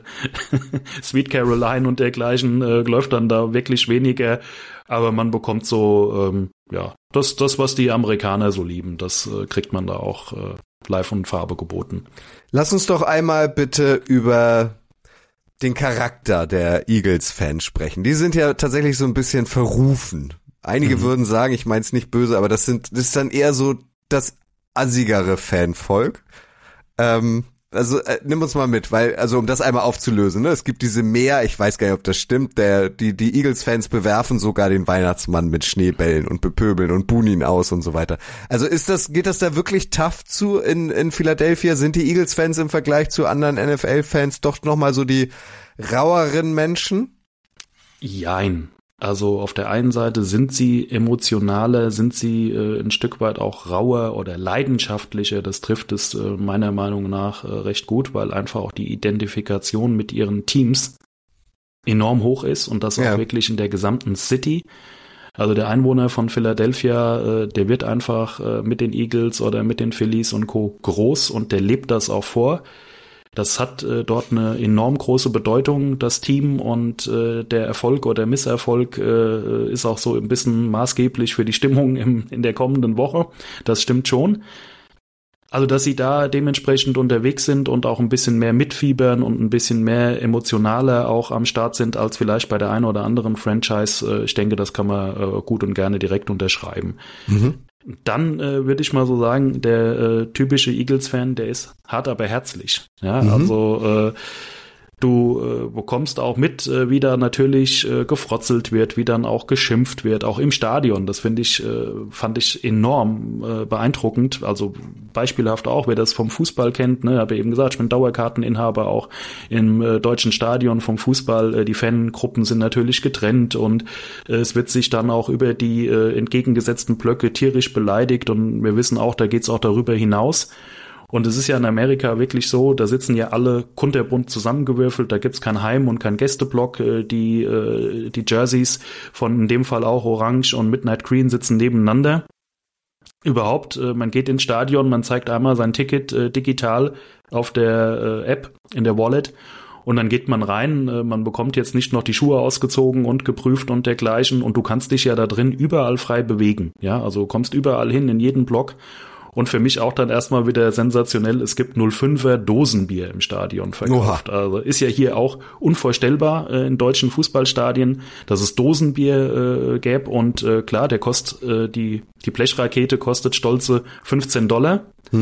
Sweet Caroline und dergleichen läuft dann da wirklich weniger. Aber man bekommt so das was die Amerikaner so lieben, das kriegt man da auch live und Farbe geboten. Lass uns doch einmal bitte über den Charakter der Eagles-Fans sprechen. Die sind ja tatsächlich so ein bisschen verrufen. Einige würden sagen, ich mein's nicht böse, aber das ist dann eher so das assigere Fanvolk. Nimm uns mal mit, weil, also um das einmal aufzulösen, ne, es gibt diese ich weiß gar nicht, ob das stimmt, die Eagles-Fans bewerfen sogar den Weihnachtsmann mit Schneebällen und bepöbeln und buhen ihn aus und so weiter. Also geht das da wirklich tough zu in Philadelphia? Sind die Eagles-Fans im Vergleich zu anderen NFL-Fans doch nochmal so die raueren Menschen? Jein. Also auf der einen Seite sind sie emotionaler, sind sie ein Stück weit auch rauer oder leidenschaftlicher. Das trifft es meiner Meinung nach recht gut, weil einfach auch die Identifikation mit ihren Teams enorm hoch ist und das auch wirklich in der gesamten City. Also der Einwohner von Philadelphia, der wird einfach mit den Eagles oder mit den Phillies und Co. groß und der lebt das auch vor. Das hat dort eine enorm große Bedeutung, das Team, und der Erfolg oder Misserfolg ist auch so ein bisschen maßgeblich für die Stimmung in der kommenden Woche. Das stimmt schon. Also, dass sie da dementsprechend unterwegs sind und auch ein bisschen mehr mitfiebern und ein bisschen mehr emotionaler auch am Start sind als vielleicht bei der einen oder anderen Franchise, ich denke, das kann man gut und gerne direkt unterschreiben. Dann würde ich mal so sagen, der typische Eagles-Fan, der ist hart, aber herzlich. Ja, also du bekommst auch mit, wie da natürlich gefrotzelt wird, wie dann auch geschimpft wird, auch im Stadion. Das fand ich enorm beeindruckend. Also beispielhaft auch, wer das vom Fußball kennt, ne, habe eben gesagt, ich bin Dauerkarteninhaber auch im deutschen Stadion vom Fußball. Die Fangruppen sind natürlich getrennt und es wird sich dann auch über die entgegengesetzten Blöcke tierisch beleidigt und wir wissen auch, da geht's auch darüber hinaus. Und es ist ja in Amerika wirklich so, da sitzen ja alle kunterbunt zusammengewürfelt, da gibt's kein Heim- und kein Gästeblock, die Jerseys von in dem Fall auch Orange und Midnight Green sitzen nebeneinander. Überhaupt, man geht ins Stadion, man zeigt einmal sein Ticket digital auf der App, in der Wallet, und dann geht man rein, man bekommt jetzt nicht noch die Schuhe ausgezogen und geprüft und dergleichen, und du kannst dich ja da drin überall frei bewegen, ja, also kommst überall hin, in jeden Block. Und für mich auch dann erstmal wieder sensationell, es gibt 05er Dosenbier im Stadion verkauft. Oha. Also ist ja hier auch unvorstellbar in deutschen Fußballstadien, dass es Dosenbier gäbe. Und klar, die Blechrakete kostet stolze $15.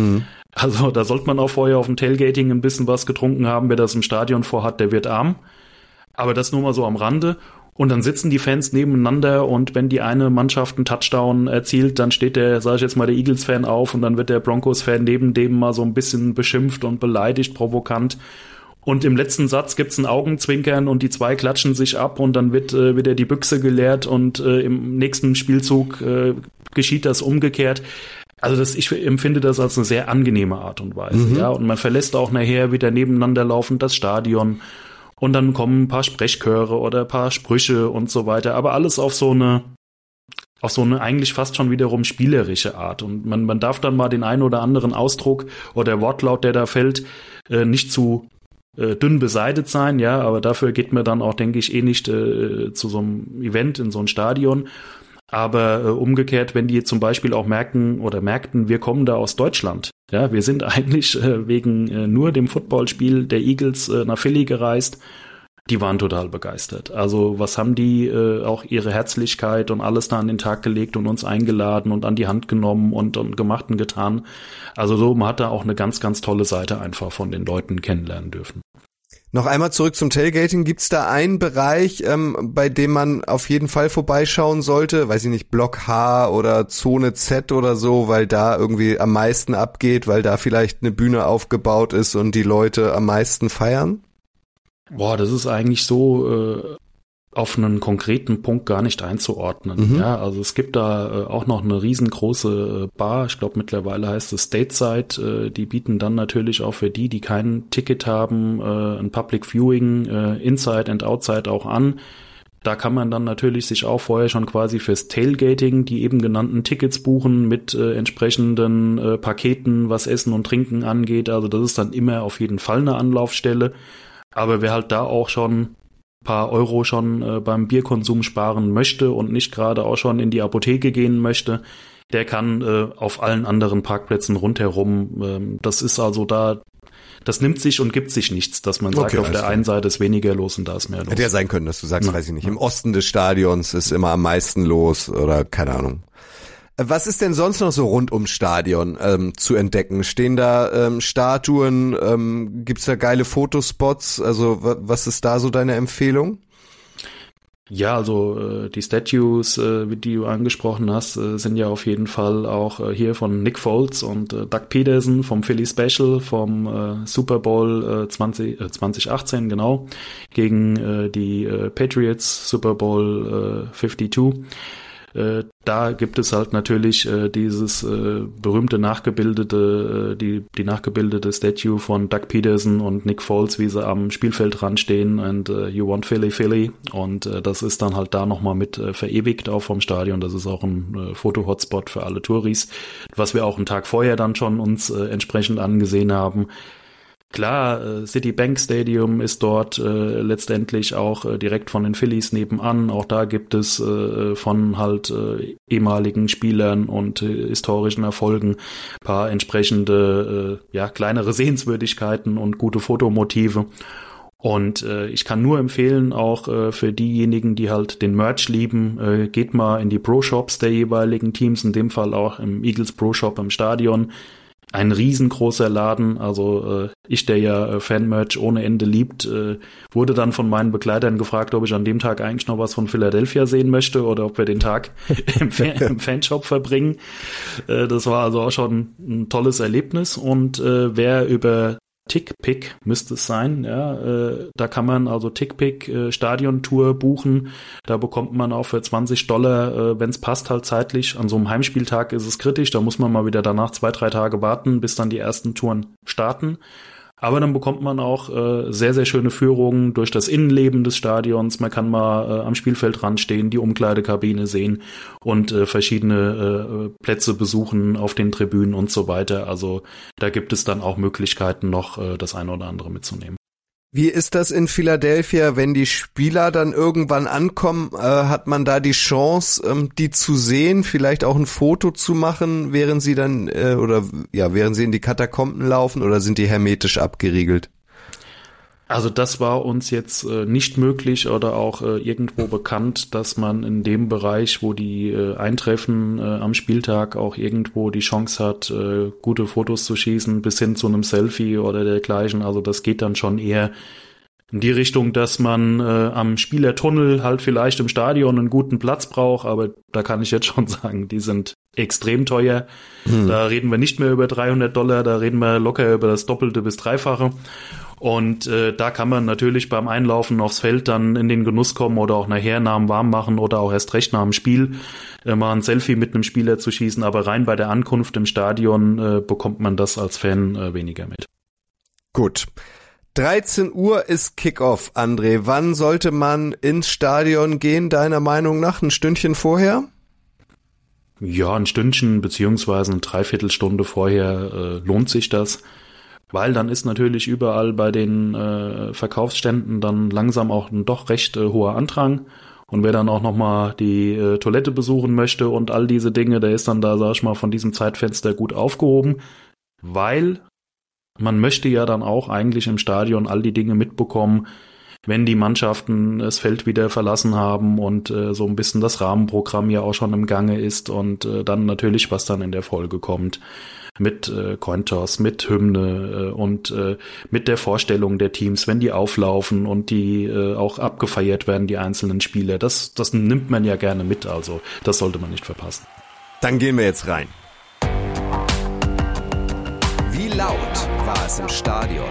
Also da sollte man auch vorher auf dem Tailgating ein bisschen was getrunken haben. Wer das im Stadion vorhat, der wird arm. Aber das nur mal so am Rande. Und dann sitzen die Fans nebeneinander und wenn die eine Mannschaft einen Touchdown erzielt, dann steht der Eagles-Fan auf und dann wird der Broncos-Fan neben dem mal so ein bisschen beschimpft und beleidigt, provokant. Und im letzten Satz gibt's ein Augenzwinkern und die zwei klatschen sich ab und dann wird wieder die Büchse geleert und im nächsten Spielzug geschieht das umgekehrt. Also ich empfinde das als eine sehr angenehme Art und Weise. Ja, und man verlässt auch nachher wieder nebeneinander laufend das Stadion. Und dann kommen ein paar Sprechchöre oder ein paar Sprüche und so weiter. Aber alles auf so eine eigentlich fast schon wiederum spielerische Art. Und man darf dann mal den einen oder anderen Ausdruck oder Wortlaut, der da fällt, nicht zu dünn beseitigt sein. Ja, aber dafür geht man dann auch, denke ich, nicht zu so einem Event in so ein Stadion. Aber umgekehrt, wenn die zum Beispiel auch merkten, wir kommen da aus Deutschland. Ja, wir sind eigentlich wegen nur dem Footballspiel der Eagles nach Philly gereist. Die waren total begeistert. Also was haben die auch ihre Herzlichkeit und alles da an den Tag gelegt und uns eingeladen und an die Hand genommen und gemacht und getan. Also so, man hat da auch eine ganz, ganz tolle Seite einfach von den Leuten kennenlernen dürfen. Noch einmal zurück zum Tailgating. Gibt's da einen Bereich, bei dem man auf jeden Fall vorbeischauen sollte? Weiß ich nicht, Block H oder Zone Z oder so, weil da irgendwie am meisten abgeht, weil da vielleicht eine Bühne aufgebaut ist und die Leute am meisten feiern? Boah, das ist eigentlich so auf einen konkreten Punkt gar nicht einzuordnen. Ja, also es gibt da auch noch eine riesengroße Bar. Ich glaube, mittlerweile heißt es Stateside. Die bieten dann natürlich auch für die kein Ticket haben, ein Public Viewing Inside and Outside auch an. Da kann man dann natürlich sich auch vorher schon quasi fürs Tailgating die eben genannten Tickets buchen mit entsprechenden Paketen, was Essen und Trinken angeht. Also das ist dann immer auf jeden Fall eine Anlaufstelle. Aber wer halt da auch schon paar Euro schon beim Bierkonsum sparen möchte und nicht gerade auch schon in die Apotheke gehen möchte, der kann auf allen anderen Parkplätzen rundherum, das ist also da, das nimmt sich und gibt sich nichts, dass man sagt, auf der einen Seite ist weniger los und da ist mehr los. Hätte ja sein können, dass du sagst, weiß ich nicht, im Osten des Stadions ist immer am meisten los oder keine Ahnung. Was ist denn sonst noch so rund ums Stadion zu entdecken? Stehen da Statuen? Gibt's da geile Fotospots? Also was ist da so deine Empfehlung? Ja, also die Statues, die du angesprochen hast, sind ja auf jeden Fall auch hier von Nick Foles und Doug Peterson vom Philly Special vom Super Bowl 2018, genau, gegen die Patriots, Super Bowl 52. Da gibt es halt natürlich dieses berühmte nachgebildete, die nachgebildete Statue von Doug Peterson und Nick Foles, wie sie am Spielfeldrand stehen und You Want Philly, Philly. Und das ist dann halt da nochmal mit verewigt auch vom Stadion. Das ist auch ein Foto-Hotspot für alle Touris, was wir auch einen Tag vorher dann schon uns entsprechend angesehen haben. Klar, Citibank Stadium ist dort letztendlich auch direkt von den Phillies nebenan. Auch da gibt es von halt ehemaligen Spielern und historischen Erfolgen paar entsprechende kleinere Sehenswürdigkeiten und gute Fotomotive. Und ich kann nur empfehlen, auch für diejenigen, die halt den Merch lieben, geht mal in die Pro-Shops der jeweiligen Teams, in dem Fall auch im Eagles Pro-Shop im Stadion. Ein riesengroßer Laden, also ich, der ja Fan-Merch ohne Ende liebt, wurde dann von meinen Begleitern gefragt, ob ich an dem Tag eigentlich noch was von Philadelphia sehen möchte oder ob wir den Tag im Fanshop verbringen. Das war also auch schon ein tolles Erlebnis und wer über TickPick müsste es sein, ja, da kann man also TickPick Stadiontour buchen, da bekommt man auch für $20, wenn es passt halt zeitlich, an so einem Heimspieltag ist es kritisch, da muss man mal wieder danach 2-3 Tage warten, bis dann die ersten Touren starten. Aber dann bekommt man auch sehr, sehr schöne Führungen durch das Innenleben des Stadions. Man kann mal am Spielfeldrand stehen, die Umkleidekabine sehen und verschiedene Plätze besuchen auf den Tribünen und so weiter. Also da gibt es dann auch Möglichkeiten noch, das eine oder andere mitzunehmen. Wie ist das in Philadelphia, wenn die Spieler dann irgendwann ankommen? Hat man da die Chance, die zu sehen, vielleicht auch ein Foto zu machen, während sie dann während sie in die Katakomben laufen, oder sind die hermetisch abgeriegelt? Also das war uns jetzt nicht möglich oder auch irgendwo bekannt, dass man in dem Bereich, wo die eintreffen am Spieltag, auch irgendwo die Chance hat, gute Fotos zu schießen, bis hin zu einem Selfie oder dergleichen. Also das geht dann schon eher in die Richtung, dass man am Spielertunnel halt vielleicht im Stadion einen guten Platz braucht, aber da kann ich jetzt schon sagen, die sind extrem teuer. Da reden wir nicht mehr über $300, da reden wir locker über das Doppelte bis Dreifache. Und da kann man natürlich beim Einlaufen aufs Feld dann in den Genuss kommen oder auch nachher nach dem Warmmachen oder auch erst recht nach dem Spiel mal ein Selfie mit einem Spieler zu schießen. Aber rein bei der Ankunft im Stadion bekommt man das als Fan weniger mit. Gut. 13 Uhr ist Kickoff, André. Wann sollte man ins Stadion gehen, deiner Meinung nach? Ein Stündchen vorher? Ja, ein Stündchen beziehungsweise eine Dreiviertelstunde vorher lohnt sich das. Weil dann ist natürlich überall bei den Verkaufsständen dann langsam auch ein doch recht hoher Andrang. Und wer dann auch nochmal die Toilette besuchen möchte und all diese Dinge, der ist dann da, sag ich mal, von diesem Zeitfenster gut aufgehoben. Weil man möchte ja dann auch eigentlich im Stadion all die Dinge mitbekommen, wenn die Mannschaften das Feld wieder verlassen haben und so ein bisschen das Rahmenprogramm ja auch schon im Gange ist und dann natürlich, was dann in der Folge kommt. Mit Cointoss, mit Hymne und mit der Vorstellung der Teams, wenn die auflaufen und die auch abgefeiert werden, die einzelnen Spieler. Das nimmt man ja gerne mit, also das sollte man nicht verpassen. Dann gehen wir jetzt rein. Wie laut war es im Stadion?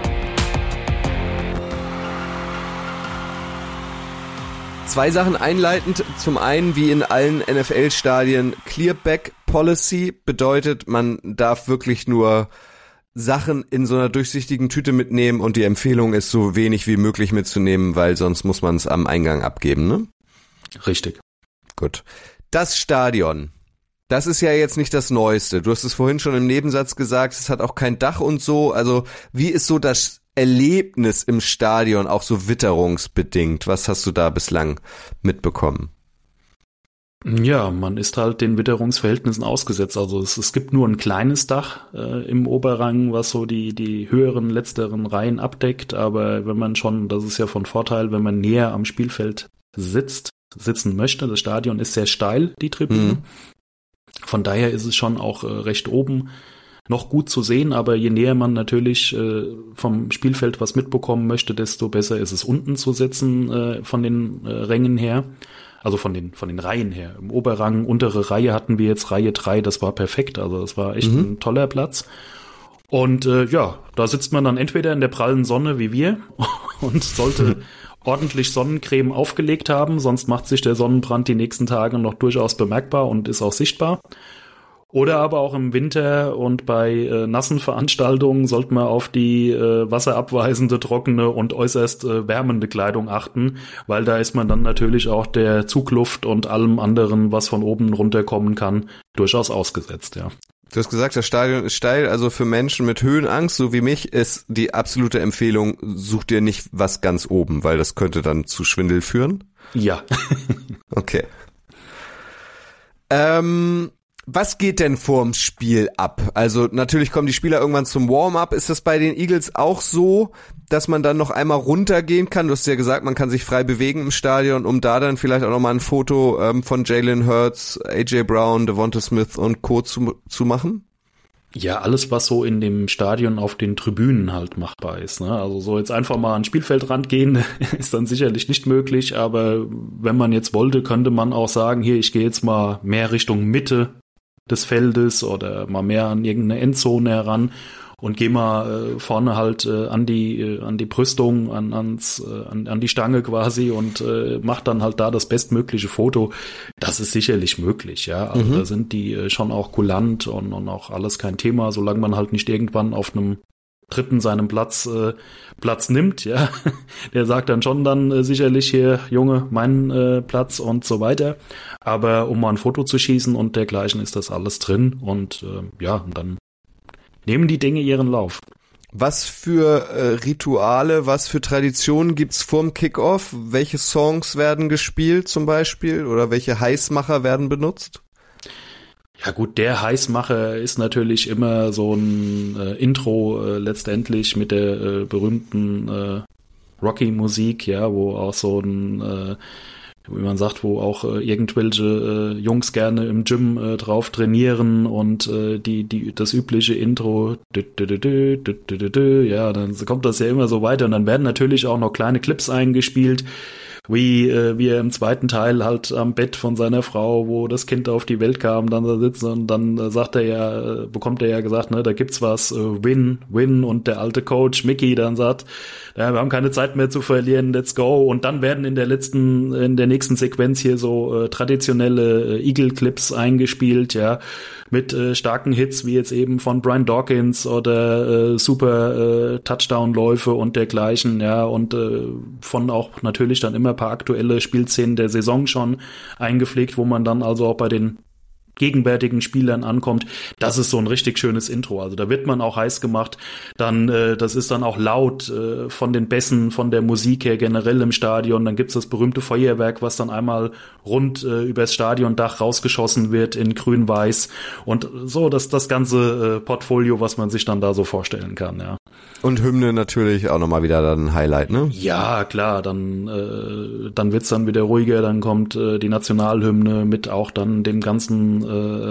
Zwei Sachen einleitend. Zum einen, wie in allen NFL-Stadien, Clearback Policy bedeutet, man darf wirklich nur Sachen in so einer durchsichtigen Tüte mitnehmen und die Empfehlung ist, so wenig wie möglich mitzunehmen, weil sonst muss man es am Eingang abgeben, ne? Richtig. Gut. Das Stadion, das ist ja jetzt nicht das Neueste. Du hast es vorhin schon im Nebensatz gesagt, es hat auch kein Dach und so. Also wie ist so das Erlebnis im Stadion auch so witterungsbedingt? Was hast du da bislang mitbekommen? Ja, man ist halt den Witterungsverhältnissen ausgesetzt. Also es gibt nur ein kleines Dach im Oberrang, was so die höheren, letzteren Reihen abdeckt. Aber wenn man schon, das ist ja von Vorteil, wenn man näher am Spielfeld sitzen möchte. Das Stadion ist sehr steil, die Tribüne. Von daher ist es schon auch recht oben noch gut zu sehen, aber je näher man natürlich vom Spielfeld was mitbekommen möchte, desto besser ist es unten zu sitzen von den Rängen her, also von den Reihen her. Im Oberrang, untere Reihe hatten wir jetzt Reihe 3, das war perfekt, also das war echt ein toller Platz. Und da sitzt man dann entweder in der prallen Sonne wie wir und sollte ordentlich Sonnencreme aufgelegt haben, sonst macht sich der Sonnenbrand die nächsten Tage noch durchaus bemerkbar und ist auch sichtbar. Oder aber auch im Winter und bei nassen Veranstaltungen sollte man auf die wasserabweisende, trockene und äußerst wärmende Kleidung achten, weil da ist man dann natürlich auch der Zugluft und allem anderen, was von oben runterkommen kann, durchaus ausgesetzt, ja. Du hast gesagt, das Stadion ist steil, also für Menschen mit Höhenangst, so wie mich, ist die absolute Empfehlung, such dir nicht was ganz oben, weil das könnte dann zu Schwindel führen. Ja. Okay. Was geht denn vorm Spiel ab? Also natürlich kommen die Spieler irgendwann zum Warm-up. Ist das bei den Eagles auch so, dass man dann noch einmal runtergehen kann? Du hast ja gesagt, man kann sich frei bewegen im Stadion, um da dann vielleicht auch nochmal ein Foto von Jalen Hurts, AJ Brown, Devonta Smith und Co. zu machen? Ja, alles, was so in dem Stadion auf den Tribünen halt machbar ist, ne? Also so jetzt einfach mal an den Spielfeldrand gehen, ist dann sicherlich nicht möglich, aber wenn man jetzt wollte, könnte man auch sagen, hier, ich gehe jetzt mal mehr Richtung Mitte des Feldes oder mal mehr an irgendeine Endzone heran und geh mal vorne halt an die Brüstung, an die Stange quasi und mach dann halt da das bestmögliche Foto. Das ist sicherlich möglich, ja. Also da sind die schon auch kulant und auch alles kein Thema, solange man halt nicht irgendwann auf einem Dritten seinen Platz nimmt, ja. Der sagt dann schon dann sicherlich hier, Junge, mein Platz und so weiter. Aber um mal ein Foto zu schießen und dergleichen ist das alles drin und und dann nehmen die Dinge ihren Lauf. Was für Rituale, was für Traditionen gibt's vorm Kickoff? Welche Songs werden gespielt zum Beispiel oder welche Heißmacher werden benutzt? Ja gut, der Heißmacher ist natürlich immer so ein Intro letztendlich mit der berühmten Rocky-Musik, ja, wo auch so ein wie man sagt, wo auch irgendwelche Jungs gerne im Gym drauf trainieren und das übliche Intro, ja, dann kommt das ja immer so weiter und dann werden natürlich auch noch kleine Clips eingespielt, wie er im zweiten Teil halt am Bett von seiner Frau, wo das Kind auf die Welt kam, dann da sitzt und dann bekommt er ja gesagt, ne, da gibt's was, Win, und der alte Coach Mickey dann sagt, ja, wir haben keine Zeit mehr zu verlieren, let's go. Und dann werden in der nächsten Sequenz hier so traditionelle Eagle-Clips eingespielt, ja, mit starken Hits wie jetzt eben von Brian Dawkins oder super Touchdown-Läufe und dergleichen, ja, und von auch natürlich dann immer ein paar aktuelle Spielszenen der Saison schon eingepflegt, wo man dann also auch bei den gegenwärtigen Spielern ankommt. Das ist so ein richtig schönes Intro. Also da wird man auch heiß gemacht. Dann, das ist dann auch laut von den Bässen, von der Musik her generell im Stadion. Dann gibt's das berühmte Feuerwerk, was dann einmal rund übers Stadiondach rausgeschossen wird in grün-weiß. Und so das ganze Portfolio, was man sich dann da so vorstellen kann, ja. Und Hymne natürlich auch nochmal wieder dann ein Highlight, ne? Ja, klar, dann wird's dann wieder ruhiger, dann kommt die Nationalhymne mit auch dann dem ganzen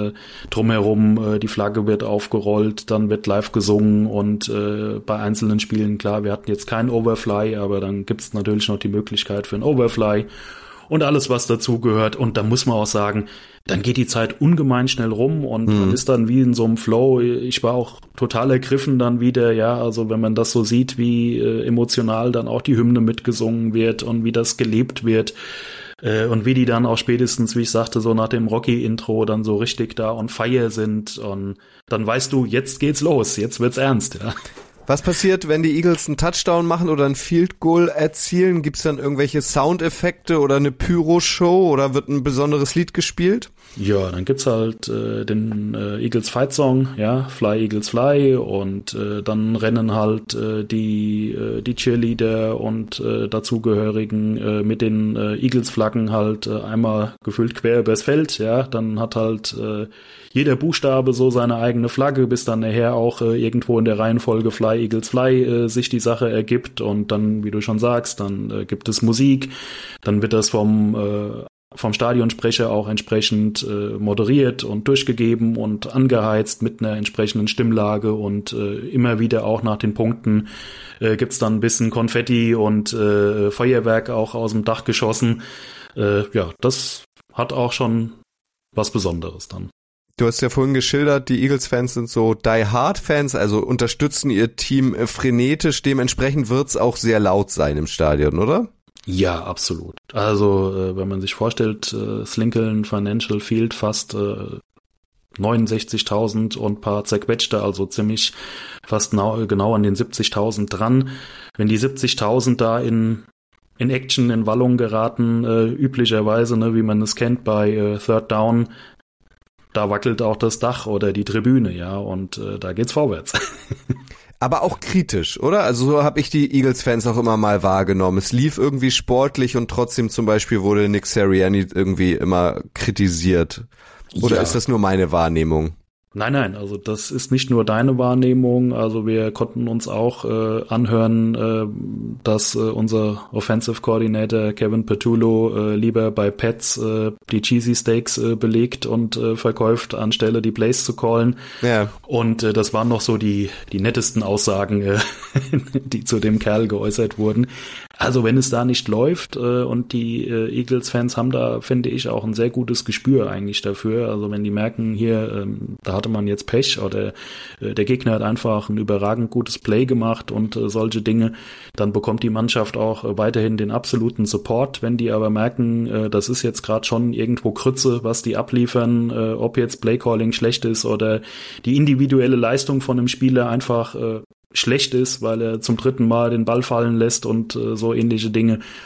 drumherum, die Flagge wird aufgerollt, dann wird live gesungen und bei einzelnen Spielen, klar, wir hatten jetzt keinen Overfly, aber dann gibt's natürlich noch die Möglichkeit für einen Overfly und alles, was dazugehört. Und da muss man auch sagen, dann geht die Zeit ungemein schnell rum und man ist dann wie in so einem Flow. Ich war auch total ergriffen dann wieder, ja, also wenn man das so sieht, wie emotional dann auch die Hymne mitgesungen wird und wie das gelebt wird und wie die dann auch spätestens, wie ich sagte, so nach dem Rocky-Intro dann so richtig da on fire sind und dann weißt du, jetzt geht's los, jetzt wird's ernst, ja. Was passiert, wenn die Eagles einen Touchdown machen oder ein Field Goal erzielen? Gibt's dann irgendwelche Soundeffekte oder eine Pyro-Show oder wird ein besonderes Lied gespielt? Ja, dann gibt's halt den Eagles Fight Song, ja, Fly Eagles Fly und dann rennen halt die Cheerleader und dazugehörigen mit den Eagles Flaggen halt einmal gefühlt quer übers Feld, ja, dann hat halt jeder Buchstabe so seine eigene Flagge, bis dann nachher auch irgendwo in der Reihenfolge Fly Eagles Fly sich die Sache ergibt und dann, wie du schon sagst, dann gibt es Musik, dann wird das vom Stadionsprecher auch entsprechend moderiert und durchgegeben und angeheizt mit einer entsprechenden Stimmlage und immer wieder auch nach den Punkten gibt's dann ein bisschen Konfetti und Feuerwerk auch aus dem Dach geschossen. Ja, das hat auch schon was Besonderes dann. Du hast ja vorhin geschildert, die Eagles-Fans sind so Die-Hard-Fans, also unterstützen ihr Team frenetisch. Dementsprechend wird's auch sehr laut sein im Stadion, oder? Ja, absolut. Also wenn man sich vorstellt, Lincoln Financial Field fast 69.000 und paar zerquetschte, also ziemlich fast genau an den 70.000 dran. Wenn die 70.000 da in Action, in Wallung geraten, üblicherweise, ne, wie man es kennt bei Third Down, da wackelt auch das Dach oder die Tribüne, ja, und da geht's vorwärts. Aber auch kritisch, oder? Also so habe ich die Eagles-Fans auch immer mal wahrgenommen. Es lief irgendwie sportlich und trotzdem zum Beispiel wurde Nick Sirianni irgendwie immer kritisiert. Oder ist das nur meine Wahrnehmung? Nein, also das ist nicht nur deine Wahrnehmung. Also wir konnten uns auch anhören, dass unser Offensive Coordinator Kevin Petullo lieber bei Pets die Cheesy Steaks belegt und verkauft, anstelle die Plays zu callen. Ja. Und das waren noch so die nettesten Aussagen, die zu dem Kerl geäußert wurden. Also wenn es da nicht läuft und die Eagles-Fans haben da, finde ich, auch ein sehr gutes Gespür eigentlich dafür. Also wenn die merken, hier, da hatte man jetzt Pech oder der Gegner hat einfach ein überragend gutes Play gemacht und solche Dinge, dann bekommt die Mannschaft auch weiterhin den absoluten Support. Wenn die aber merken, das ist jetzt gerade schon irgendwo Krütze, was die abliefern, ob jetzt Playcalling schlecht ist oder die individuelle Leistung von einem Spieler einfach schlecht ist, weil er zum dritten Mal den Ball fallen lässt und so ähnliche Dinge,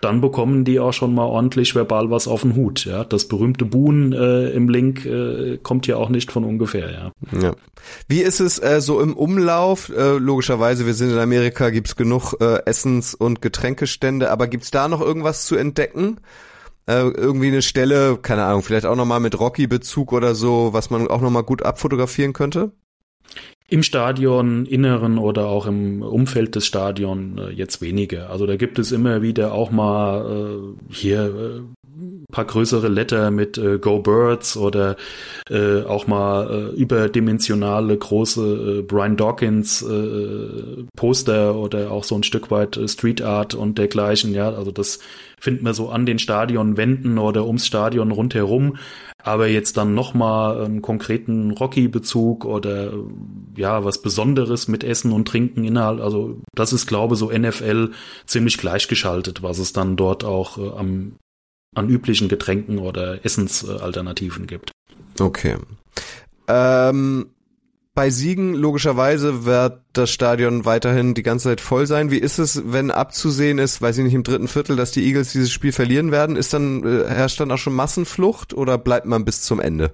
dann bekommen die auch schon mal ordentlich verbal was auf den Hut. Ja, das berühmte Buhen im Link kommt ja auch nicht von ungefähr. Ja. Wie ist es so im Umlauf? Logischerweise, wir sind in Amerika, gibt's genug Essens- und Getränkestände, aber gibt's da noch irgendwas zu entdecken? Irgendwie eine Stelle, keine Ahnung, vielleicht auch nochmal mit Rocky-Bezug oder so, was man auch nochmal gut abfotografieren könnte? Im Stadion, Inneren oder auch im Umfeld des Stadions jetzt weniger. Also da gibt es immer wieder auch mal ein paar größere Letter mit Go Birds oder auch mal überdimensionale große Brian Dawkins Poster oder auch so ein Stück weit Street Art und dergleichen. Ja, also das findet man so an den Stadionwänden oder ums Stadion rundherum. Aber jetzt dann nochmal einen konkreten Rocky-Bezug oder ja, was Besonderes mit Essen und Trinken innerhalb, also das ist, glaube ich, so NFL ziemlich gleichgeschaltet, was es dann dort auch an üblichen Getränken oder Essensalternativen gibt. Okay. Bei Siegen logischerweise wird das Stadion weiterhin die ganze Zeit voll sein. Wie ist es, wenn abzusehen ist, weiß ich nicht, im dritten Viertel, dass die Eagles dieses Spiel verlieren werden? Herrscht dann auch schon Massenflucht oder bleibt man bis zum Ende?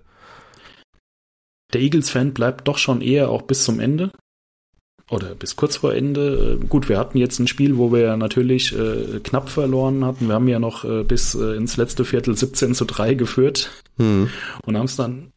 Der Eagles-Fan bleibt doch schon eher auch bis zum Ende. Oder bis kurz vor Ende. Gut, wir hatten jetzt ein Spiel, wo wir ja natürlich knapp verloren hatten. Wir haben ja noch bis ins letzte Viertel 17-3 geführt und haben es dann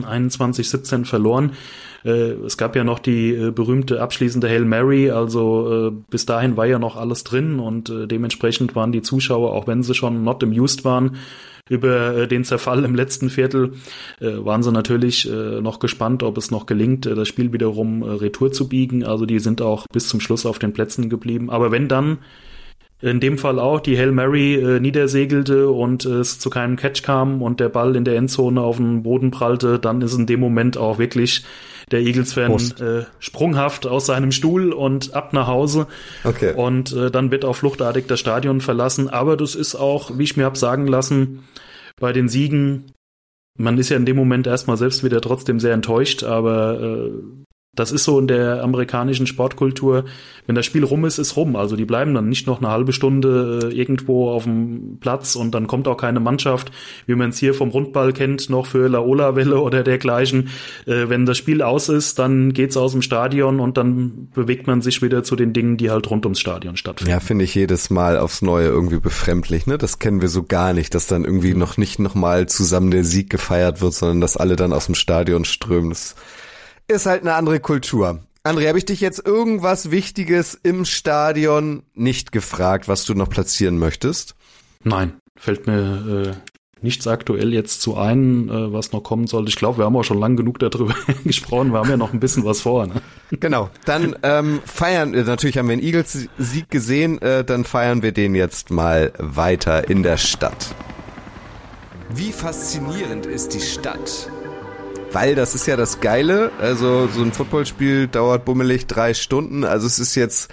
21-17 verloren. Es gab ja noch die berühmte abschließende Hail Mary, also bis dahin war ja noch alles drin und dementsprechend waren die Zuschauer, auch wenn sie schon not amused waren, über den Zerfall im letzten Viertel, waren sie natürlich noch gespannt, ob es noch gelingt, das Spiel wiederum retour zu biegen. Also die sind auch bis zum Schluss auf den Plätzen geblieben. Aber wenn dann in dem Fall auch die Hail Mary niedersegelte und es zu keinem Catch kam und der Ball in der Endzone auf den Boden prallte, dann ist in dem Moment auch wirklich der Eagles-Fan sprunghaft aus seinem Stuhl und ab nach Hause. Okay. Und dann wird auch fluchtartig das Stadion verlassen. Aber das ist auch, wie ich mir habe sagen lassen, bei den Siegen, man ist ja in dem Moment erstmal selbst wieder trotzdem sehr enttäuscht, aber das ist so in der amerikanischen Sportkultur, wenn das Spiel rum ist, ist rum. Also die bleiben dann nicht noch eine halbe Stunde irgendwo auf dem Platz und dann kommt auch keine Mannschaft, wie man es hier vom Rundball kennt, noch für Laola-Welle oder dergleichen. Wenn das Spiel aus ist, dann geht's aus dem Stadion und dann bewegt man sich wieder zu den Dingen, die halt rund ums Stadion stattfinden. Ja, finde ich jedes Mal aufs Neue irgendwie befremdlich, ne? Das kennen wir so gar nicht, dass dann irgendwie noch nicht nochmal zusammen der Sieg gefeiert wird, sondern dass alle dann aus dem Stadion strömen. Das ist halt eine andere Kultur. André, habe ich dich jetzt irgendwas Wichtiges im Stadion nicht gefragt, was du noch platzieren möchtest? Nein, fällt mir nichts aktuell jetzt zu ein, was noch kommen sollte. Ich glaube, wir haben auch schon lang genug darüber gesprochen. Wir haben ja noch ein bisschen was vor. Ne? Genau, dann feiern, natürlich haben wir einen Eagles-Sieg gesehen, dann feiern wir den jetzt mal weiter in der Stadt. Wie faszinierend ist die Stadt? Weil das ist ja das Geile, also so ein Footballspiel dauert bummelig 3 Stunden, also es ist jetzt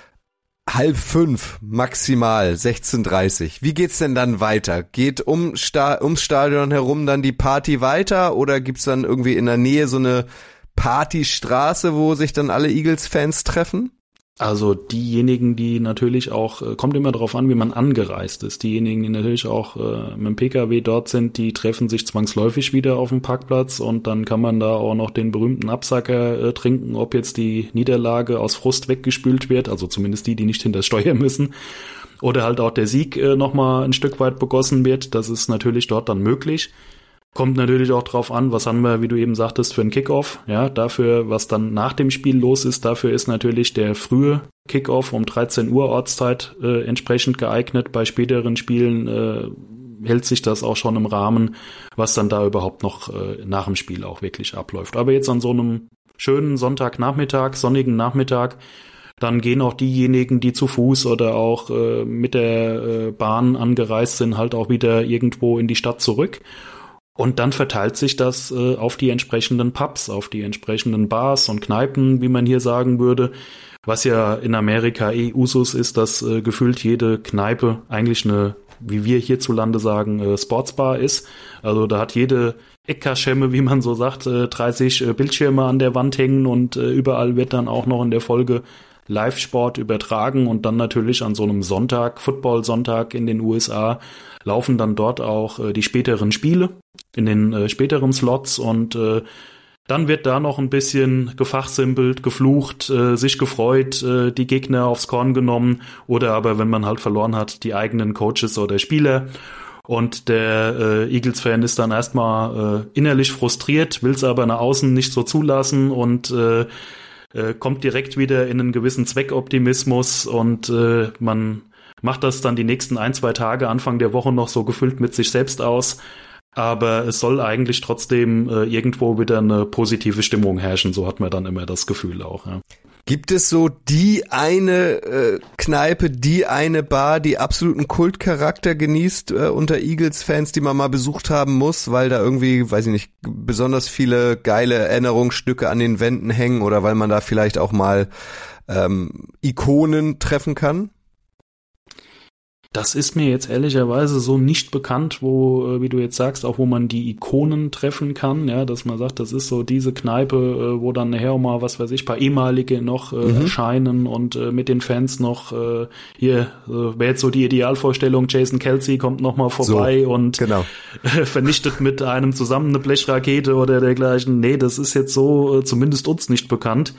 4:30 maximal, 16:30. Wie geht's denn dann weiter? Geht ums Stadion herum dann die Party weiter oder gibt's dann irgendwie in der Nähe so eine Partystraße, wo sich dann alle Eagles-Fans treffen? Also diejenigen, die natürlich auch, kommt immer darauf an, wie man angereist ist. Diejenigen, die natürlich auch mit dem PKW dort sind, die treffen sich zwangsläufig wieder auf dem Parkplatz und dann kann man da auch noch den berühmten Absacker trinken, ob jetzt die Niederlage aus Frust weggespült wird, also zumindest die nicht hinter das Steuer müssen, oder halt auch der Sieg nochmal ein Stück weit begossen wird. Das ist natürlich dort dann möglich. Kommt natürlich auch drauf an, was haben wir, wie du eben sagtest, für einen Kickoff. Ja, dafür, was dann nach dem Spiel los ist, dafür ist natürlich der frühe Kickoff um 13 Uhr Ortszeit entsprechend geeignet. Bei späteren Spielen hält sich das auch schon im Rahmen, was dann da überhaupt noch nach dem Spiel auch wirklich abläuft. Aber jetzt an so einem schönen Sonntagnachmittag, sonnigen Nachmittag, dann gehen auch diejenigen, die zu Fuß oder auch mit der Bahn angereist sind, halt auch wieder irgendwo in die Stadt zurück. Und dann verteilt sich das auf die entsprechenden Pubs, auf die entsprechenden Bars und Kneipen, wie man hier sagen würde. Was ja in Amerika Usus ist, dass gefühlt jede Kneipe eigentlich eine, wie wir hierzulande sagen, Sportsbar ist. Also da hat jede Eckkaschemme, wie man so sagt, 30 Bildschirme an der Wand hängen und überall wird dann auch noch in der Folge Live-Sport übertragen und dann natürlich an so einem Sonntag, Football-Sonntag in den USA, laufen dann dort auch die späteren Spiele in den späteren Slots und dann wird da noch ein bisschen gefachsimpelt, geflucht, sich gefreut, die Gegner aufs Korn genommen oder aber, wenn man halt verloren hat, die eigenen Coaches oder Spieler. Und der Eagles-Fan ist dann erstmal innerlich frustriert, will es aber nach außen nicht so zulassen und kommt direkt wieder in einen gewissen Zweckoptimismus und man macht das dann die nächsten 1-2 Tage, Anfang der Woche noch so gefüllt mit sich selbst aus. Aber es soll eigentlich trotzdem irgendwo wieder eine positive Stimmung herrschen. So hat man dann immer das Gefühl auch. Ja. Gibt es so die eine Kneipe, die eine Bar, die absoluten Kultcharakter genießt unter Eagles-Fans, die man mal besucht haben muss, weil da irgendwie, weiß ich nicht, besonders viele geile Erinnerungsstücke an den Wänden hängen oder weil man da vielleicht auch mal Ikonen treffen kann? Das ist mir jetzt ehrlicherweise so nicht bekannt, wo, wie du jetzt sagst, auch wo man die Ikonen treffen kann, ja, dass man sagt, das ist so diese Kneipe, wo dann nachher auch mal, was weiß ich, paar ehemalige noch erscheinen und mit den Fans noch hier, wäre jetzt so die Idealvorstellung, Jason Kelce kommt noch mal vorbei so, und genau. Vernichtet mit einem zusammen eine Blechrakete oder dergleichen. Nee, das ist jetzt so zumindest uns nicht bekannt.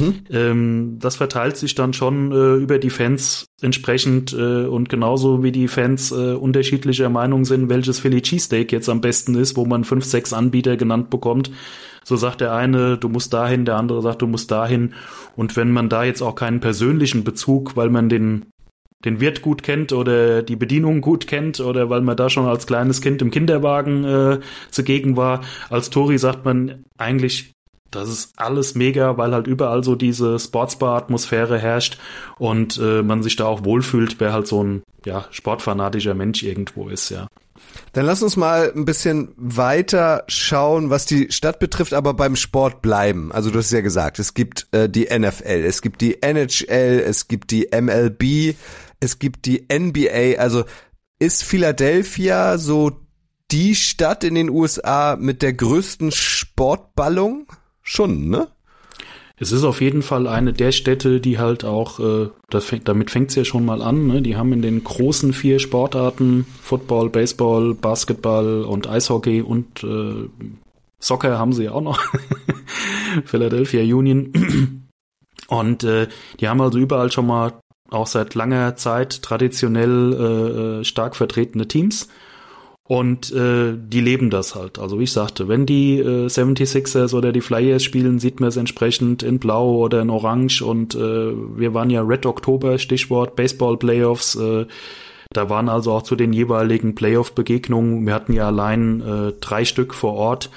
Das verteilt sich dann schon über die Fans entsprechend und genauso wie die Fans unterschiedlicher Meinung sind, welches Philly Cheesesteak jetzt am besten ist, wo man 5-6 Anbieter genannt bekommt. So sagt der eine, du musst dahin, der andere sagt, du musst dahin. Und wenn man da jetzt auch keinen persönlichen Bezug, weil man den Wirt gut kennt oder die Bedienung gut kennt oder weil man da schon als kleines Kind im Kinderwagen zugegen war, als Touri sagt man eigentlich, das ist alles mega, weil halt überall so diese Sportsbar-Atmosphäre herrscht und man sich da auch wohlfühlt, wer halt so ein sportfanatischer Mensch irgendwo ist, ja. Dann lass uns mal ein bisschen weiter schauen, was die Stadt betrifft, aber beim Sport bleiben. Also du hast ja gesagt, es gibt die NFL, es gibt die NHL, es gibt die MLB, es gibt die NBA. Also ist Philadelphia so die Stadt in den USA mit der größten Sportballung? Schon, ne? Es ist auf jeden Fall eine der Städte, die halt auch, damit fängt's ja schon mal an, ne? Die haben in den großen 4 Sportarten, Football, Baseball, Basketball und Eishockey und Soccer haben sie auch noch, Philadelphia Union. Und die haben also überall schon mal auch seit langer Zeit traditionell stark vertretene Teams. Und die leben das halt. Also wie ich sagte, wenn die 76ers oder die Flyers spielen, sieht man es entsprechend in Blau oder in Orange. Und wir waren ja Red Oktober, Stichwort Baseball-Playoffs. Da waren also auch zu den jeweiligen Playoff-Begegnungen, wir hatten ja allein 3 Stück vor Ort.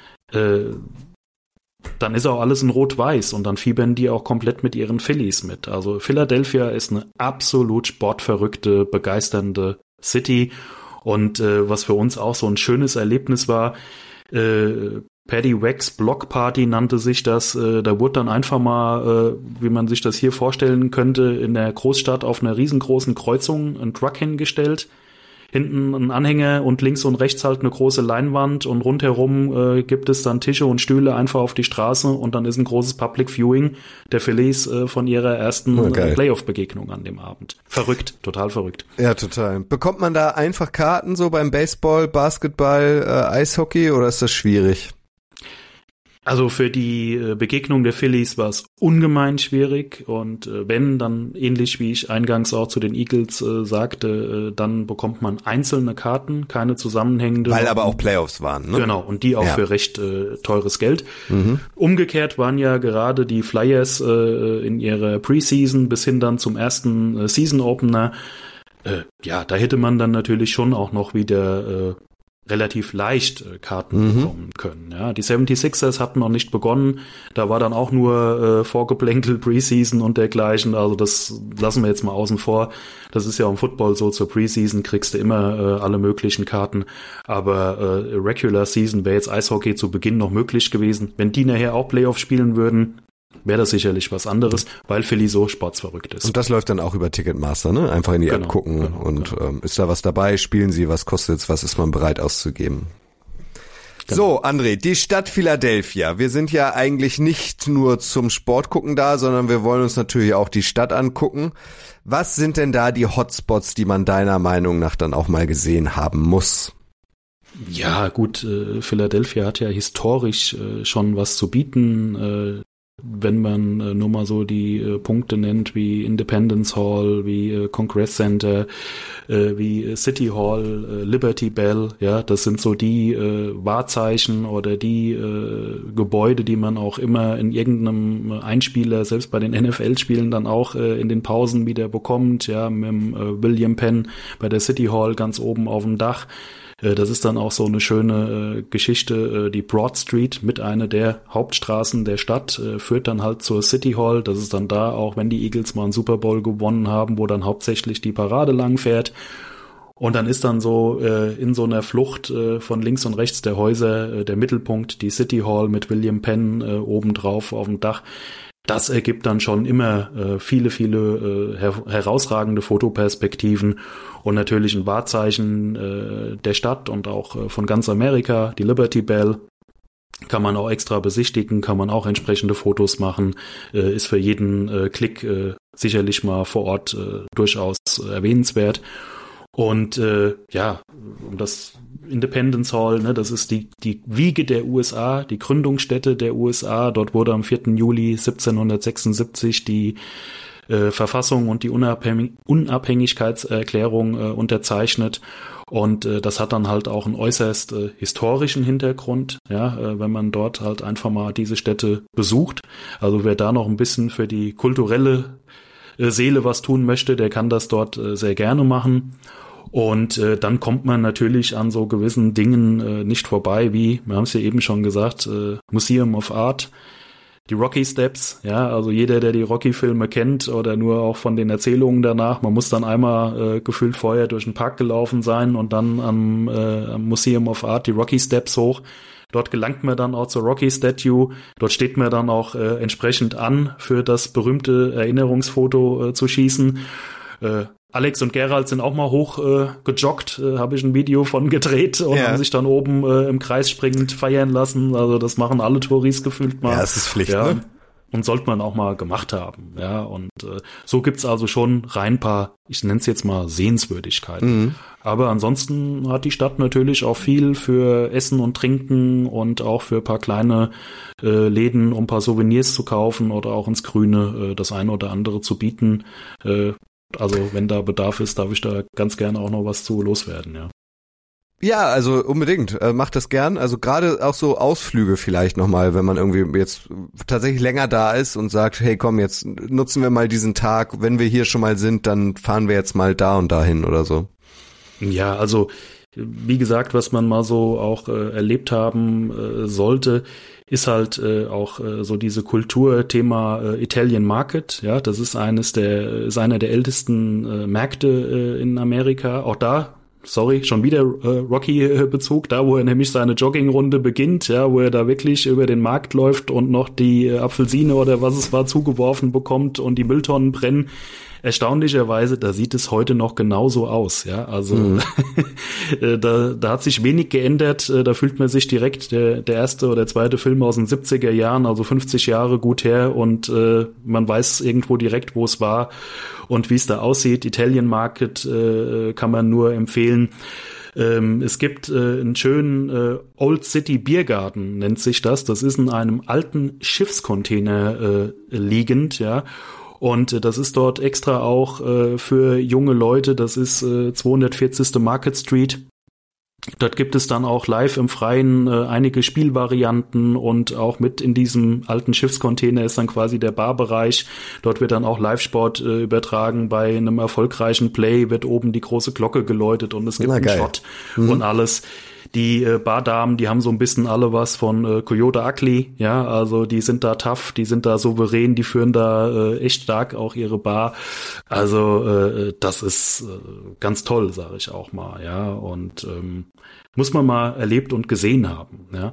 Dann ist auch alles in Rot-Weiß und dann fiebern die auch komplett mit ihren Phillies mit. Also Philadelphia ist eine absolut sportverrückte, begeisternde City. Und was für uns auch so ein schönes Erlebnis war, Paddy Wacks Blockparty nannte sich das. Da wurde dann einfach mal, wie man sich das hier vorstellen könnte, in der Großstadt auf einer riesengroßen Kreuzung ein Truck hingestellt. Hinten ein Anhänger und links und rechts halt eine große Leinwand und rundherum gibt es dann Tische und Stühle einfach auf die Straße und dann ist ein großes Public Viewing der Phillies von ihrer ersten Playoff-Begegnung an dem Abend. Verrückt, total verrückt. Ja, total. Bekommt man da einfach Karten so beim Baseball, Basketball, Eishockey oder ist das schwierig? Also für die Begegnung der Phillies war es ungemein schwierig und wenn, dann ähnlich wie ich eingangs auch zu den Eagles sagte, dann bekommt man einzelne Karten, keine zusammenhängende. Weil aber auch Playoffs waren, ne? Genau, und die auch für recht teures Geld. Umgekehrt waren ja gerade die Flyers in ihrer Preseason bis hin dann zum ersten Season-Opener. Da hätte man dann natürlich schon auch noch wieder relativ leicht Karten bekommen können. Ja, die 76ers hatten noch nicht begonnen. Da war dann auch nur Vorgeplänkel, Preseason und dergleichen. Also das lassen wir jetzt mal außen vor. Das ist ja im Football so, zur Preseason kriegst du immer alle möglichen Karten. Aber Regular Season wäre jetzt Eishockey zu Beginn noch möglich gewesen. Wenn die nachher auch Playoff spielen würden, wäre das sicherlich was anderes, weil Philly so sportsverrückt ist. Und das läuft dann auch über Ticketmaster, ne? Einfach in die App gucken und ist da was dabei, spielen sie, was kostet's, was ist man bereit auszugeben? So, André, die Stadt Philadelphia. Wir sind ja eigentlich nicht nur zum Sport gucken da, sondern wir wollen uns natürlich auch die Stadt angucken. Was sind denn da die Hotspots, die man deiner Meinung nach dann auch mal gesehen haben muss? Ja, gut, Philadelphia hat ja historisch schon was zu bieten, wenn man nur mal so die Punkte nennt, wie Independence Hall, wie Congress Center, wie City Hall, Liberty Bell, ja, das sind so die Wahrzeichen oder die Gebäude, die man auch immer in irgendeinem Einspieler, selbst bei den NFL-Spielen dann auch in den Pausen wieder bekommt, ja, mit dem William Penn bei der City Hall ganz oben auf dem Dach. Das ist dann auch so eine schöne Geschichte. Die Broad Street mit einer der Hauptstraßen der Stadt führt dann halt zur City Hall. Das ist dann da, auch wenn die Eagles mal einen Super Bowl gewonnen haben, wo dann hauptsächlich die Parade lang fährt. Und dann ist dann so in so einer Flucht von links und rechts der Häuser der Mittelpunkt, die City Hall mit William Penn obendrauf auf dem Dach. Das ergibt dann schon immer viele herausragende Fotoperspektiven und natürlich ein Wahrzeichen der Stadt und auch von ganz Amerika, die Liberty Bell. Kann man auch extra besichtigen, kann man auch entsprechende Fotos machen, ist für jeden Klick sicherlich mal vor Ort durchaus erwähnenswert. Und ja, das Independence Hall, ne, das ist die Wiege der USA, die Gründungsstätte der USA. Dort wurde am 4. Juli 1776 die Verfassung und die Unabhängigkeitserklärung unterzeichnet. Und das hat dann halt auch einen äußerst historischen Hintergrund, ja, wenn man dort halt einfach mal diese Städte besucht. Also wer da noch ein bisschen für die kulturelle Seele was tun möchte, der kann das dort sehr gerne machen. Und dann kommt man natürlich an so gewissen Dingen nicht vorbei, wie, wir haben es ja eben schon gesagt, Museum of Art, die Rocky Steps, ja, also jeder, der die Rocky-Filme kennt oder nur auch von den Erzählungen danach, man muss dann einmal gefühlt vorher durch den Park gelaufen sein und dann am Museum of Art die Rocky Steps hoch. Dort gelangt man dann auch zur Rocky Statue. Dort steht man dann auch entsprechend an, für das berühmte Erinnerungsfoto zu schießen. Alex und Gerald sind auch mal hoch gejoggt, habe ich ein Video von gedreht und haben sich dann oben im Kreis springend feiern lassen. Also das machen alle Touris gefühlt mal. Ja, das ist Pflicht, ja, ne? Und sollte man auch mal gemacht haben. Ja, und so gibt's also schon rein paar, ich nenne es jetzt mal Sehenswürdigkeiten. Mhm. Aber ansonsten hat die Stadt natürlich auch viel für Essen und Trinken und auch für ein paar kleine Läden, um ein paar Souvenirs zu kaufen oder auch ins Grüne das eine oder andere zu bieten. Also wenn da Bedarf ist, darf ich da ganz gerne auch noch was zu loswerden, ja. Ja, also unbedingt, macht das gern. Also gerade auch so Ausflüge vielleicht nochmal, wenn man irgendwie jetzt tatsächlich länger da ist und sagt, hey komm, jetzt nutzen wir mal diesen Tag, wenn wir hier schon mal sind, dann fahren wir jetzt mal da und dahin oder so. Ja, also wie gesagt, was man mal so auch erlebt haben sollte, ist halt auch so diese Kulturthema Italian Market, ja, das ist einer der ältesten Märkte in Amerika. Auch da, sorry, schon wieder Rocky-Bezug, da wo er nämlich seine Joggingrunde beginnt, ja, wo er da wirklich über den Markt läuft und noch die Apfelsine oder was es war zugeworfen bekommt und die Mülltonnen brennen. Erstaunlicherweise, da sieht es heute noch genauso aus, ja, also da hat sich wenig geändert, da fühlt man sich direkt der erste oder zweite Film aus den 70er Jahren, also 50 Jahre gut her und man weiß irgendwo direkt, wo es war und wie es da aussieht. Italian Market kann man nur empfehlen. Es gibt einen schönen Old City Biergarten, nennt sich das. Das ist in einem alten Schiffscontainer liegend, ja. Und das ist dort extra auch für junge Leute, das ist 240. Market Street. Dort gibt es dann auch live im Freien einige Spielvarianten und auch mit in diesem alten Schiffscontainer ist dann quasi der Barbereich. Dort wird dann auch Live-Sport übertragen. Bei einem erfolgreichen Play wird oben die große Glocke geläutet und es gibt einen Shot und alles. Die Bardamen, die haben so ein bisschen alle was von Coyote Ugly, ja, also die sind da tough, die sind da souverän, die führen da echt stark auch ihre Bar. Also das ist ganz toll, sage ich auch mal, ja, und muss man mal erlebt und gesehen haben, ja.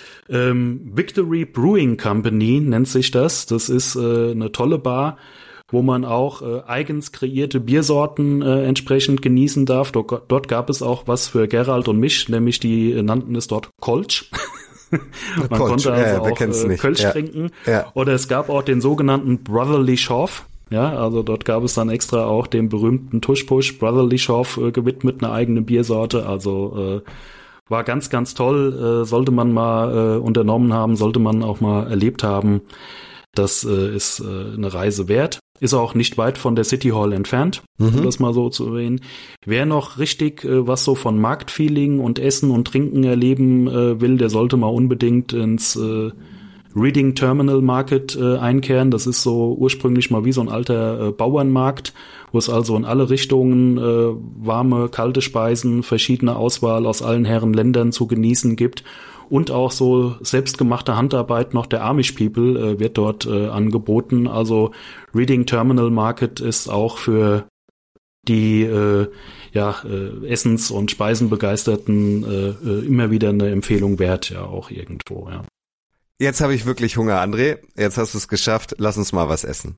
Victory Brewing Company nennt sich das. Das ist eine tolle Bar, wo man auch eigens kreierte Biersorten entsprechend genießen darf. Dort gab es auch was für Gerald und mich, nämlich die nannten es dort Kolsch. Man konnte also auch Kölsch ja. trinken. Ja. Oder es gab auch den sogenannten Brotherly Schorf. Ja, also dort gab es dann extra auch den berühmten Tush-Push Brotherly Schorf gewidmet, eine eigene Biersorte. Also war ganz, ganz toll. Sollte man mal unternommen haben, sollte man auch mal erlebt haben. Das ist eine Reise wert. Ist auch nicht weit von der City Hall entfernt, um das mal so zu erwähnen. Wer noch richtig was so von Marktfeeling und Essen und Trinken erleben will, der sollte mal unbedingt ins Reading Terminal Market einkehren. Das ist so ursprünglich mal wie so ein alter Bauernmarkt, wo es also in alle Richtungen warme, kalte Speisen, verschiedene Auswahl aus allen Herren Ländern zu genießen gibt. Und auch so selbstgemachte Handarbeit noch der Amish People wird dort angeboten. Also Reading Terminal Market ist auch für die Essens- und Speisenbegeisterten immer wieder eine Empfehlung wert, ja auch irgendwo. Ja. Jetzt habe ich wirklich Hunger, André. Jetzt hast du es geschafft. Lass uns mal was essen.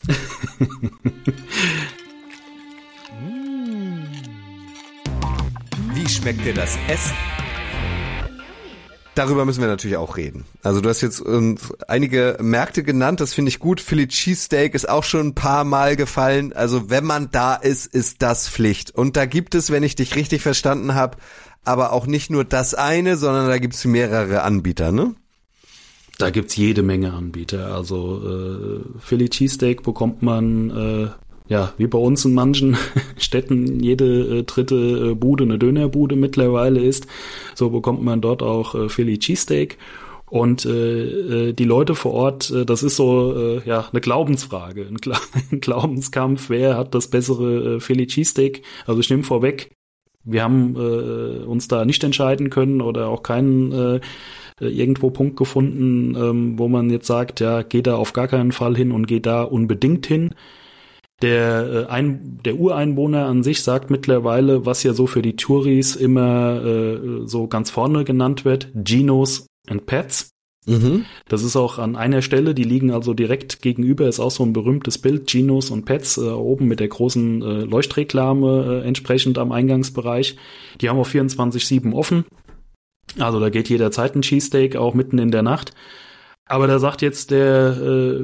Wie schmeckt dir das Essen? Darüber müssen wir natürlich auch reden. Also du hast jetzt einige Märkte genannt, das finde ich gut. Philly Cheesesteak ist auch schon ein paar Mal gefallen. Also wenn man da ist, ist das Pflicht. Und da gibt es, wenn ich dich richtig verstanden habe, aber auch nicht nur das eine, sondern da gibt es mehrere Anbieter, ne? Da gibt's jede Menge Anbieter. Also Philly Cheesesteak bekommt man wie bei uns in manchen Städten jede dritte Bude eine Dönerbude mittlerweile ist. So bekommt man dort auch Philly Cheesesteak. Und die Leute vor Ort, das ist so eine Glaubensfrage, ein Glaubenskampf. Wer hat das bessere Philly Cheesesteak? Also ich nehme vorweg, wir haben uns da nicht entscheiden können oder auch keinen irgendwo Punkt gefunden, wo man jetzt sagt, ja, geht da auf gar keinen Fall hin und geht da unbedingt hin. Der Ureinwohner an sich sagt mittlerweile, was ja so für die Touris immer so ganz vorne genannt wird, Geno's and Pets. Mhm. Das ist auch an einer Stelle, die liegen also direkt gegenüber, ist auch so ein berühmtes Bild, Geno's und Pets, oben mit der großen Leuchtreklame entsprechend am Eingangsbereich. Die haben auch 24/7 offen. Also da geht jederzeit ein Cheesesteak, auch mitten in der Nacht. Aber da sagt jetzt der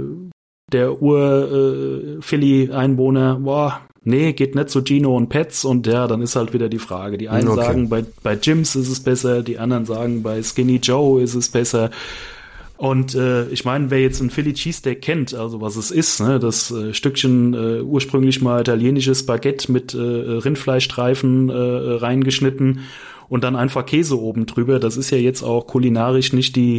Philly-Einwohner, nee, geht nicht zu Geno und Pets. Und ja, dann ist halt wieder die Frage. Die einen sagen, bei Jims ist es besser, die anderen sagen, bei Skinny Joe ist es besser. Und ich meine, wer jetzt ein Philly Cheesesteak kennt, also was es ist, ne, das Stückchen ursprünglich mal italienisches Baguette mit Rindfleischstreifen reingeschnitten und dann einfach Käse oben drüber, das ist ja jetzt auch kulinarisch nicht die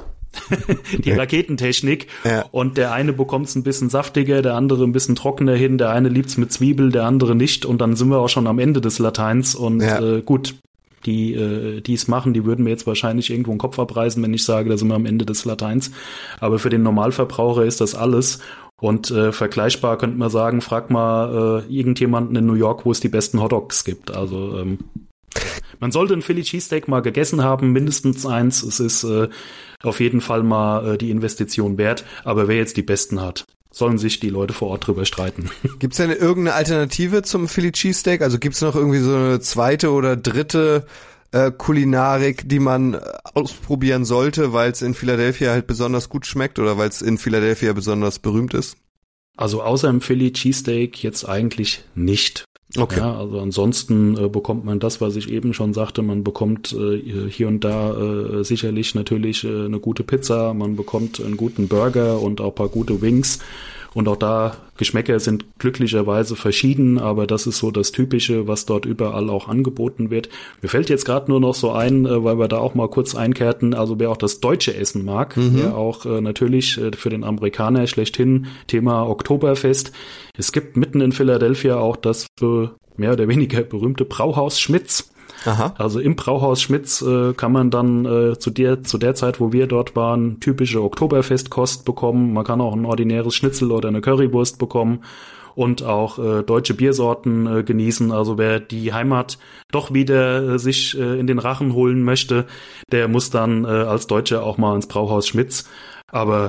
Raketentechnik. Ja. Und der eine bekommt's ein bisschen saftiger, der andere ein bisschen trockener hin, der eine liebt's mit Zwiebel, der andere nicht. Und dann sind wir auch schon am Ende des Lateins. Und gut, die es machen, die würden mir jetzt wahrscheinlich irgendwo den Kopf abreißen, wenn ich sage, da sind wir am Ende des Lateins. Aber für den Normalverbraucher ist das alles. Und vergleichbar könnte man sagen, frag mal irgendjemanden in New York, wo es die besten Hotdogs gibt. Also man sollte ein Philly Cheesesteak mal gegessen haben, mindestens eins. Es ist auf jeden Fall mal die Investition wert. Aber wer jetzt die besten hat, sollen sich die Leute vor Ort drüber streiten. Gibt's denn irgendeine Alternative zum Philly Cheesesteak? Also gibt's noch irgendwie so eine zweite oder dritte Kulinarik, die man ausprobieren sollte, weil es in Philadelphia halt besonders gut schmeckt oder weil es in Philadelphia besonders berühmt ist? Also außer im Philly Cheesesteak jetzt eigentlich nicht. Okay. Ja, also ansonsten bekommt man das, was ich eben schon sagte, man bekommt hier und da sicherlich natürlich eine gute Pizza, man bekommt einen guten Burger und auch ein paar gute Wings. Und auch da, Geschmäcker sind glücklicherweise verschieden, aber das ist so das Typische, was dort überall auch angeboten wird. Mir fällt jetzt gerade nur noch so ein, weil wir da auch mal kurz einkehrten, also wer auch das deutsche Essen mag, der auch natürlich für den Amerikaner schlechthin Thema Oktoberfest. Es gibt mitten in Philadelphia auch das mehr oder weniger berühmte Brauhaus Schmitz. Aha. Also im Brauhaus Schmitz kann man dann zu der Zeit, wo wir dort waren, typische Oktoberfestkost bekommen. Man kann auch ein ordinäres Schnitzel oder eine Currywurst bekommen und auch deutsche Biersorten genießen. Also wer die Heimat doch wieder sich in den Rachen holen möchte, der muss dann als Deutscher auch mal ins Brauhaus Schmitz. Aber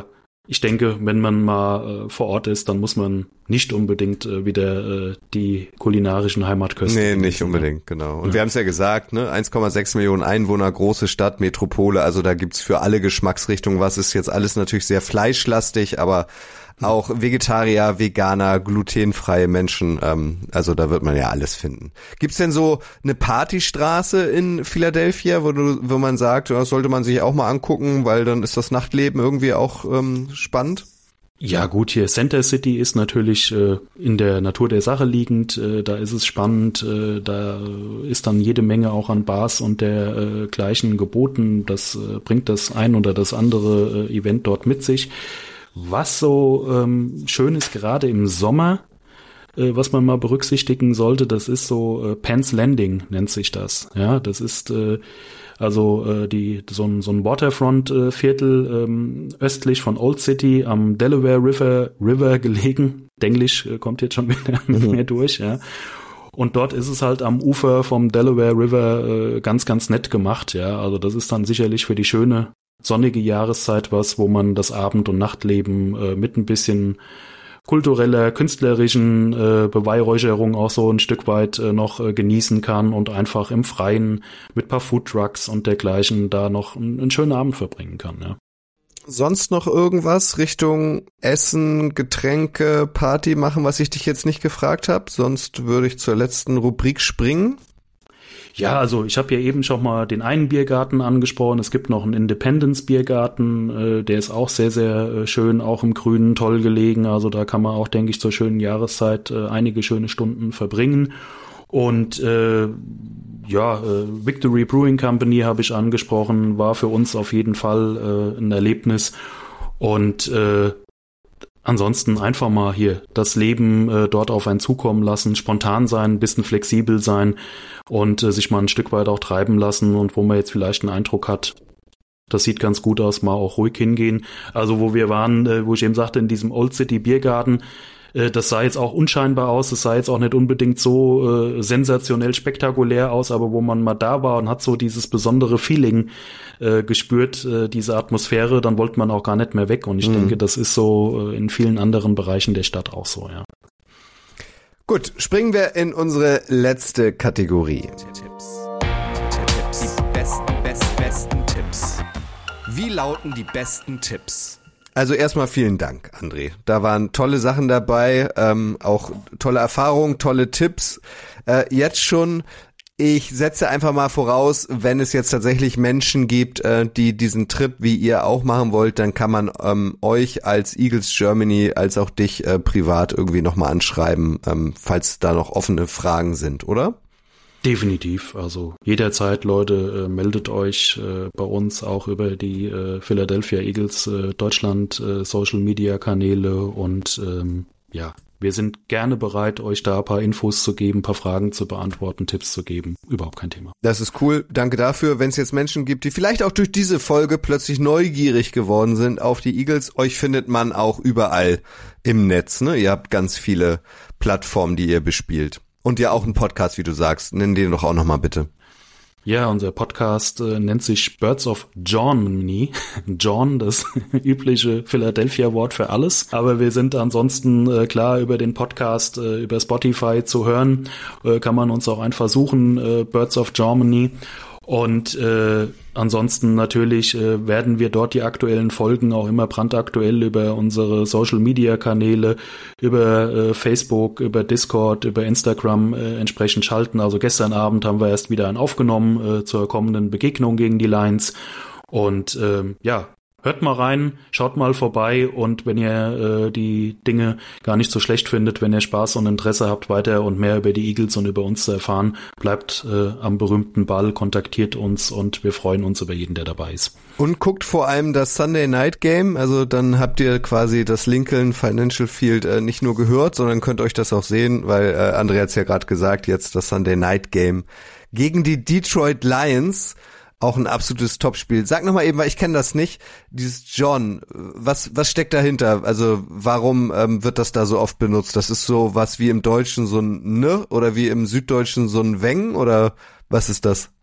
ich denke, wenn man mal vor Ort ist, dann muss man nicht unbedingt wieder die kulinarischen Heimatköste. Nee, nicht unbedingt, genau. Und wir haben es ja gesagt, ne, 1,6 Millionen Einwohner, große Stadt, Metropole, also da gibt's für alle Geschmacksrichtungen was. Ist jetzt alles natürlich sehr fleischlastig, aber auch Vegetarier, Veganer, glutenfreie Menschen, also da wird man ja alles finden. Gibt's denn so eine Partystraße in Philadelphia, wo man sagt, das sollte man sich auch mal angucken, weil dann ist das Nachtleben irgendwie auch spannend? Ja gut, hier Center City ist natürlich in der Natur der Sache liegend, da ist es spannend, da ist dann jede Menge auch an Bars und dergleichen geboten, das bringt das ein oder das andere Event dort mit sich. Was so schön ist, gerade im Sommer, was man mal berücksichtigen sollte, das ist so Penn's Landing nennt sich das. Ja, das ist so ein Waterfront-Viertel östlich von Old City am Delaware River gelegen. Denglisch kommt jetzt schon wieder mit mir durch, ja. Und dort ist es halt am Ufer vom Delaware River ganz, ganz nett gemacht, ja. Also das ist dann sicherlich für die schöne sonnige Jahreszeit was, wo man das Abend- und Nachtleben mit ein bisschen kultureller, künstlerischen Beweihräucherung auch so ein Stück weit noch genießen kann und einfach im Freien mit paar Foodtrucks und dergleichen da noch einen schönen Abend verbringen kann, ja. Sonst noch irgendwas Richtung Essen, Getränke, Party machen, was ich dich jetzt nicht gefragt habe? Sonst würde ich zur letzten Rubrik springen. Ja, also ich habe ja eben schon mal den einen Biergarten angesprochen. Es gibt noch einen Independence-Biergarten, der ist auch sehr, sehr schön, auch im Grünen toll gelegen. Also da kann man auch, denke ich, zur schönen Jahreszeit einige schöne Stunden verbringen. Und Victory Brewing Company habe ich angesprochen, war für uns auf jeden Fall ein Erlebnis. Und ansonsten einfach mal hier das Leben dort auf einen zukommen lassen, spontan sein, ein bisschen flexibel sein und sich mal ein Stück weit auch treiben lassen und wo man jetzt vielleicht einen Eindruck hat, das sieht ganz gut aus, mal auch ruhig hingehen. Also wo wir waren, wo ich eben sagte, in diesem Old City Biergarten, das sah jetzt auch unscheinbar aus, es sah jetzt auch nicht unbedingt so sensationell spektakulär aus, aber wo man mal da war und hat so dieses besondere Feeling gespürt, diese Atmosphäre, dann wollte man auch gar nicht mehr weg. Und ich denke, das ist so in vielen anderen Bereichen der Stadt auch so, ja. Gut, springen wir in unsere letzte Kategorie. Die besten Tipps. Wie lauten die besten Tipps? Also erstmal vielen Dank, André. Da waren tolle Sachen dabei, auch tolle Erfahrungen, tolle Tipps. Jetzt schon, ich setze einfach mal voraus, wenn es jetzt tatsächlich Menschen gibt, die diesen Trip wie ihr auch machen wollt, dann kann man euch als Eagles Germany, als auch dich privat irgendwie nochmal anschreiben, falls da noch offene Fragen sind, oder? Definitiv, also jederzeit, Leute, meldet euch bei uns auch über die Philadelphia Eagles Deutschland Social Media Kanäle und wir sind gerne bereit, euch da ein paar Infos zu geben, ein paar Fragen zu beantworten, Tipps zu geben. Überhaupt kein Thema. Das ist cool. Danke dafür. Wenn es jetzt Menschen gibt, die vielleicht auch durch diese Folge plötzlich neugierig geworden sind auf die Eagles, euch findet man auch überall im Netz, ne? Ihr habt ganz viele Plattformen, die ihr bespielt. Und ja auch einen Podcast, wie du sagst. Nenn den doch auch nochmal bitte. Ja, unser Podcast nennt sich Birds of Germany. John, das übliche Philadelphia-Wort für alles. Aber wir sind ansonsten klar über den Podcast, über Spotify zu hören. Kann man uns auch einfach suchen, Birds of Germany. Und ansonsten natürlich werden wir dort die aktuellen Folgen auch immer brandaktuell über unsere Social-Media-Kanäle, über Facebook, über Discord, über Instagram entsprechend schalten. Also gestern Abend haben wir erst wieder einen aufgenommen zur kommenden Begegnung gegen die Lions. Und hört mal rein, schaut mal vorbei und wenn ihr die Dinge gar nicht so schlecht findet, wenn ihr Spaß und Interesse habt, weiter und mehr über die Eagles und über uns zu erfahren, bleibt am berühmten Ball, kontaktiert uns und wir freuen uns über jeden, der dabei ist. Und guckt vor allem das Sunday Night Game, also dann habt ihr quasi das Lincoln Financial Field nicht nur gehört, sondern könnt euch das auch sehen, weil André hat es ja gerade gesagt, jetzt das Sunday Night Game gegen die Detroit Lions. Auch ein absolutes Topspiel. Sag nochmal eben, weil ich kenne das nicht, dieses John, was steckt dahinter? Also warum wird das da so oft benutzt? Das ist so was wie im Deutschen so ein Ne oder wie im Süddeutschen so ein Weng oder was ist das?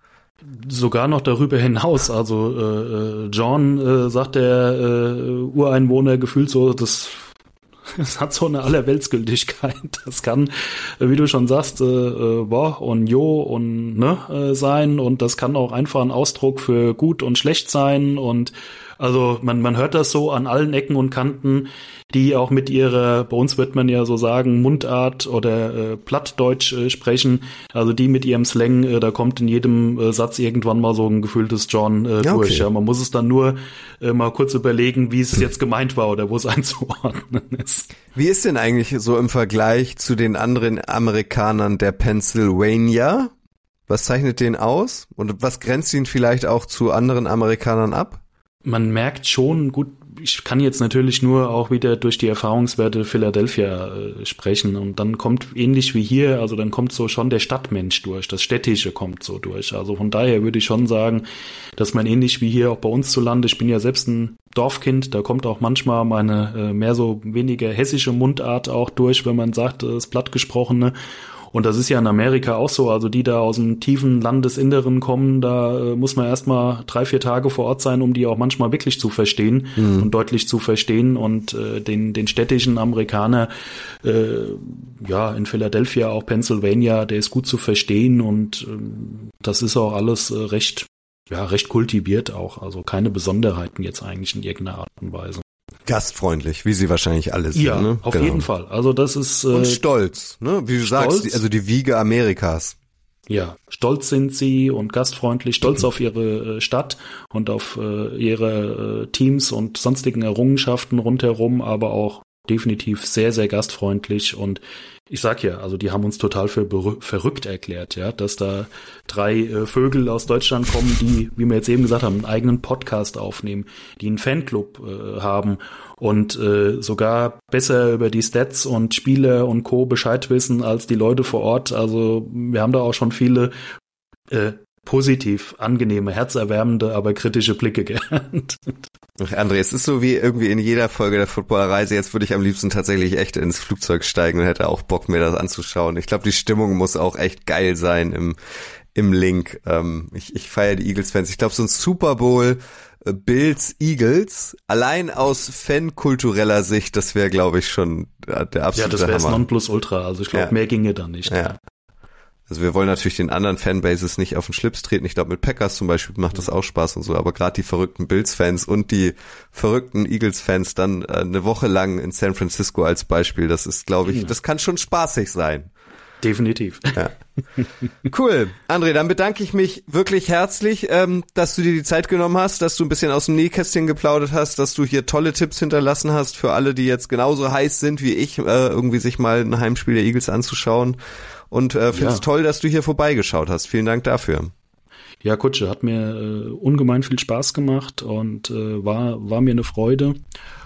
sogar noch darüber hinaus. Also John, sagt der Ureinwohner gefühlt so, das hat so eine Allerweltsgültigkeit. Das kann, wie du schon sagst, boah und jo und ne sein, und das kann auch einfach ein Ausdruck für gut und schlecht sein, und also man hört das so an allen Ecken und Kanten, die auch mit ihrer, bei uns wird man ja so sagen, Mundart oder Plattdeutsch sprechen, also die mit ihrem Slang, da kommt in jedem Satz irgendwann mal so ein gefühltes John durch. Okay. Ja, man muss es dann nur mal kurz überlegen, wie es jetzt gemeint war oder wo es einzuordnen ist. Wie ist denn eigentlich so im Vergleich zu den anderen Amerikanern der Pennsylvania? Was zeichnet den aus? Und was grenzt ihn vielleicht auch zu anderen Amerikanern ab? Man merkt schon, gut, ich kann jetzt natürlich nur auch wieder durch die Erfahrungswerte Philadelphia sprechen, und dann kommt ähnlich wie hier, also dann kommt so schon der Stadtmensch durch, das Städtische kommt so durch. Also von daher würde ich schon sagen, dass man ähnlich wie hier auch bei uns zu Lande, ich bin ja selbst ein Dorfkind, da kommt auch manchmal meine mehr so weniger hessische Mundart auch durch, wenn man sagt, das Plattgesprochene. Und das ist ja in Amerika auch so, also die da aus dem tiefen Landesinneren kommen, da muss man erstmal 3-4 Tage vor Ort sein, um die auch manchmal wirklich zu verstehen und deutlich zu verstehen. Und den städtischen Amerikaner, ja, in Philadelphia, auch Pennsylvania, der ist gut zu verstehen, und das ist auch alles recht kultiviert auch, also keine Besonderheiten jetzt eigentlich in irgendeiner Art und Weise. Gastfreundlich, wie sie wahrscheinlich alle sind. Ja, ne? auf jeden Fall. Also das ist und stolz, ne? Wie du sagst, also die Wiege Amerikas. Ja, stolz sind sie und gastfreundlich, stolz auf ihre Stadt und auf ihre Teams und sonstigen Errungenschaften rundherum, aber auch definitiv sehr, sehr gastfreundlich. Und ich sag ja, also die haben uns total für verrückt erklärt, ja, dass da 3 Vögel aus Deutschland kommen, die, wie wir jetzt eben gesagt haben, einen eigenen Podcast aufnehmen, die einen Fanclub haben und sogar besser über die Stats und Spieler und Co. Bescheid wissen als die Leute vor Ort. Also wir haben da auch schon viele positiv, angenehme, herzerwärmende, aber kritische Blicke gelernt. Ach, André, es ist so wie irgendwie in jeder Folge der Footballerreise. Jetzt würde ich am liebsten tatsächlich echt ins Flugzeug steigen und hätte auch Bock, mir das anzuschauen. Ich glaube, die Stimmung muss auch echt geil sein im Link. Ich feiere die Eagles-Fans. Ich glaube, so ein Super Bowl Bills Eagles, allein aus fankultureller Sicht, das wäre, glaube ich, schon der absolute Hammer. Ja, das wäre das Nonplusultra. Also ich glaube, mehr ginge da nicht. Ja. Also wir wollen natürlich den anderen Fanbases nicht auf den Schlips treten. Ich glaube, mit Packers zum Beispiel macht das auch Spaß und so. Aber gerade die verrückten Bills-Fans und die verrückten Eagles-Fans dann eine Woche lang in San Francisco als Beispiel, das ist, glaube ich, das kann schon spaßig sein. Definitiv. Ja. Cool. André, dann bedanke ich mich wirklich herzlich, dass du dir die Zeit genommen hast, dass du ein bisschen aus dem Nähkästchen geplaudert hast, dass du hier tolle Tipps hinterlassen hast für alle, die jetzt genauso heiß sind wie ich, irgendwie sich mal ein Heimspiel der Eagles anzuschauen. Und finde es toll, dass du hier vorbeigeschaut hast. Vielen Dank dafür. Ja, Kutsche, hat mir ungemein viel Spaß gemacht und war mir eine Freude,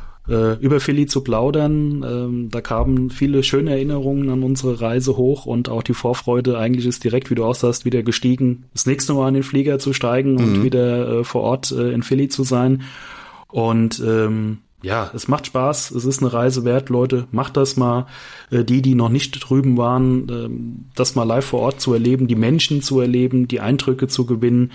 über Philly zu plaudern. Da kamen viele schöne Erinnerungen an unsere Reise hoch und auch die Vorfreude eigentlich ist direkt, wie du auch sagst, wieder gestiegen, das nächste Mal in den Flieger zu steigen und wieder vor Ort in Philly zu sein. Und ja, es macht Spaß, es ist eine Reise wert, Leute, macht das mal, die noch nicht drüben waren, das mal live vor Ort zu erleben, die Menschen zu erleben, die Eindrücke zu gewinnen,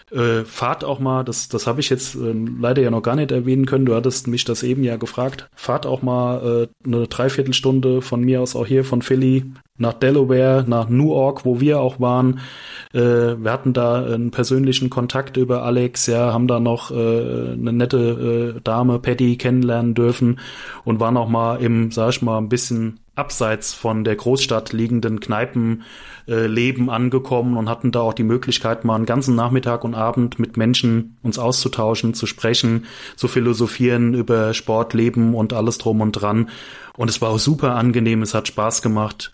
fahrt auch mal, das habe ich jetzt leider ja noch gar nicht erwähnen können, du hattest mich das eben ja gefragt, fahrt auch mal eine Dreiviertelstunde von mir aus auch hier von Philly nach Delaware, nach Newark, wo wir auch waren. Wir hatten da einen persönlichen Kontakt über Alex, ja, haben da noch eine nette Dame, Patty, kennenlernen dürfen und waren auch mal sag ich mal, ein bisschen abseits von der Großstadt liegenden Kneipenleben angekommen und hatten da auch die Möglichkeit, mal einen ganzen Nachmittag und Abend mit Menschen uns auszutauschen, zu sprechen, zu philosophieren über Sport, Leben und alles drum und dran. Und es war auch super angenehm, es hat Spaß gemacht.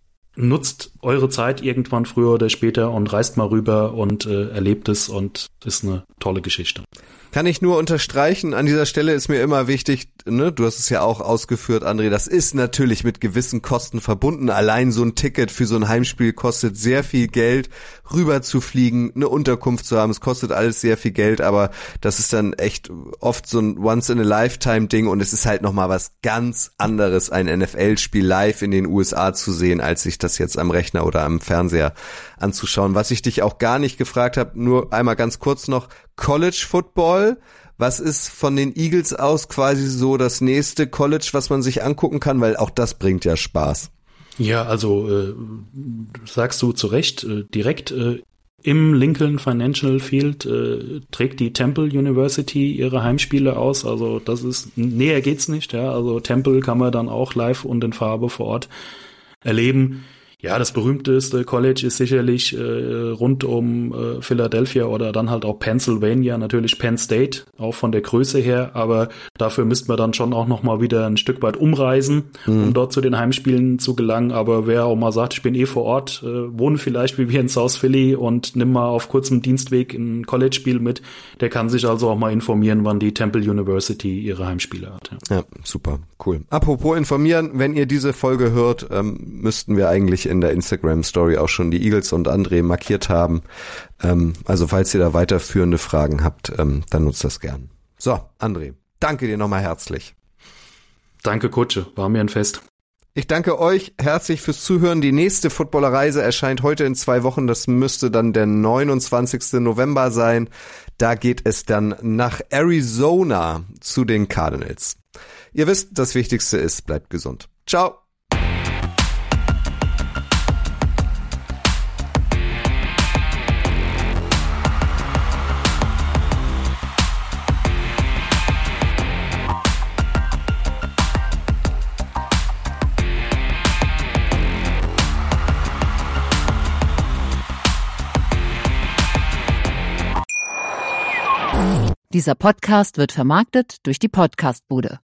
Nutzt eure Zeit irgendwann früher oder später und reist mal rüber und erlebt es und ist eine tolle Geschichte. Kann ich nur unterstreichen, an dieser Stelle ist mir immer wichtig, ne, du hast es ja auch ausgeführt, André, das ist natürlich mit gewissen Kosten verbunden. Allein so ein Ticket für so ein Heimspiel kostet sehr viel Geld, rüber zu fliegen, eine Unterkunft zu haben, es kostet alles sehr viel Geld, aber das ist dann echt oft so ein Once-in-a-Lifetime-Ding und es ist halt nochmal was ganz anderes, ein NFL-Spiel live in den USA zu sehen, als sich das jetzt am Rechner Rechner oder am Fernseher anzuschauen. Was ich dich auch gar nicht gefragt habe, nur einmal ganz kurz noch, College Football, was ist von den Eagles aus quasi so das nächste College, was man sich angucken kann, weil auch das bringt ja Spaß. Ja, also sagst du zu Recht, direkt im Lincoln Financial Field trägt die Temple University ihre Heimspiele aus. Also das ist, näher geht's nicht. Ja, also Temple kann man dann auch live und in Farbe vor Ort erleben. Ja, das berühmteste College ist sicherlich rund um Philadelphia oder dann halt auch Pennsylvania, natürlich Penn State, auch von der Größe her, aber dafür müsste man dann schon auch nochmal wieder ein Stück weit umreisen, um dort zu den Heimspielen zu gelangen. Aber wer auch mal sagt, ich bin vor Ort, wohne vielleicht wie wir in South Philly und nimm mal auf kurzem Dienstweg ein College-Spiel mit, der kann sich also auch mal informieren, wann die Temple University ihre Heimspiele hat. Ja, super, cool. Apropos informieren, wenn ihr diese Folge hört, müssten wir eigentlich in der Instagram-Story auch schon die Eagles und André markiert haben. Also falls ihr da weiterführende Fragen habt, dann nutzt das gern. So, André, danke dir nochmal herzlich. Danke, Kutsche, war mir ein Fest. Ich danke euch herzlich fürs Zuhören. Die nächste Footballerreise erscheint heute in 2 Wochen. Das müsste dann der 29. November sein. Da geht es dann nach Arizona zu den Cardinals. Ihr wisst, das Wichtigste ist, bleibt gesund. Ciao. Dieser Podcast wird vermarktet durch die Podcastbude.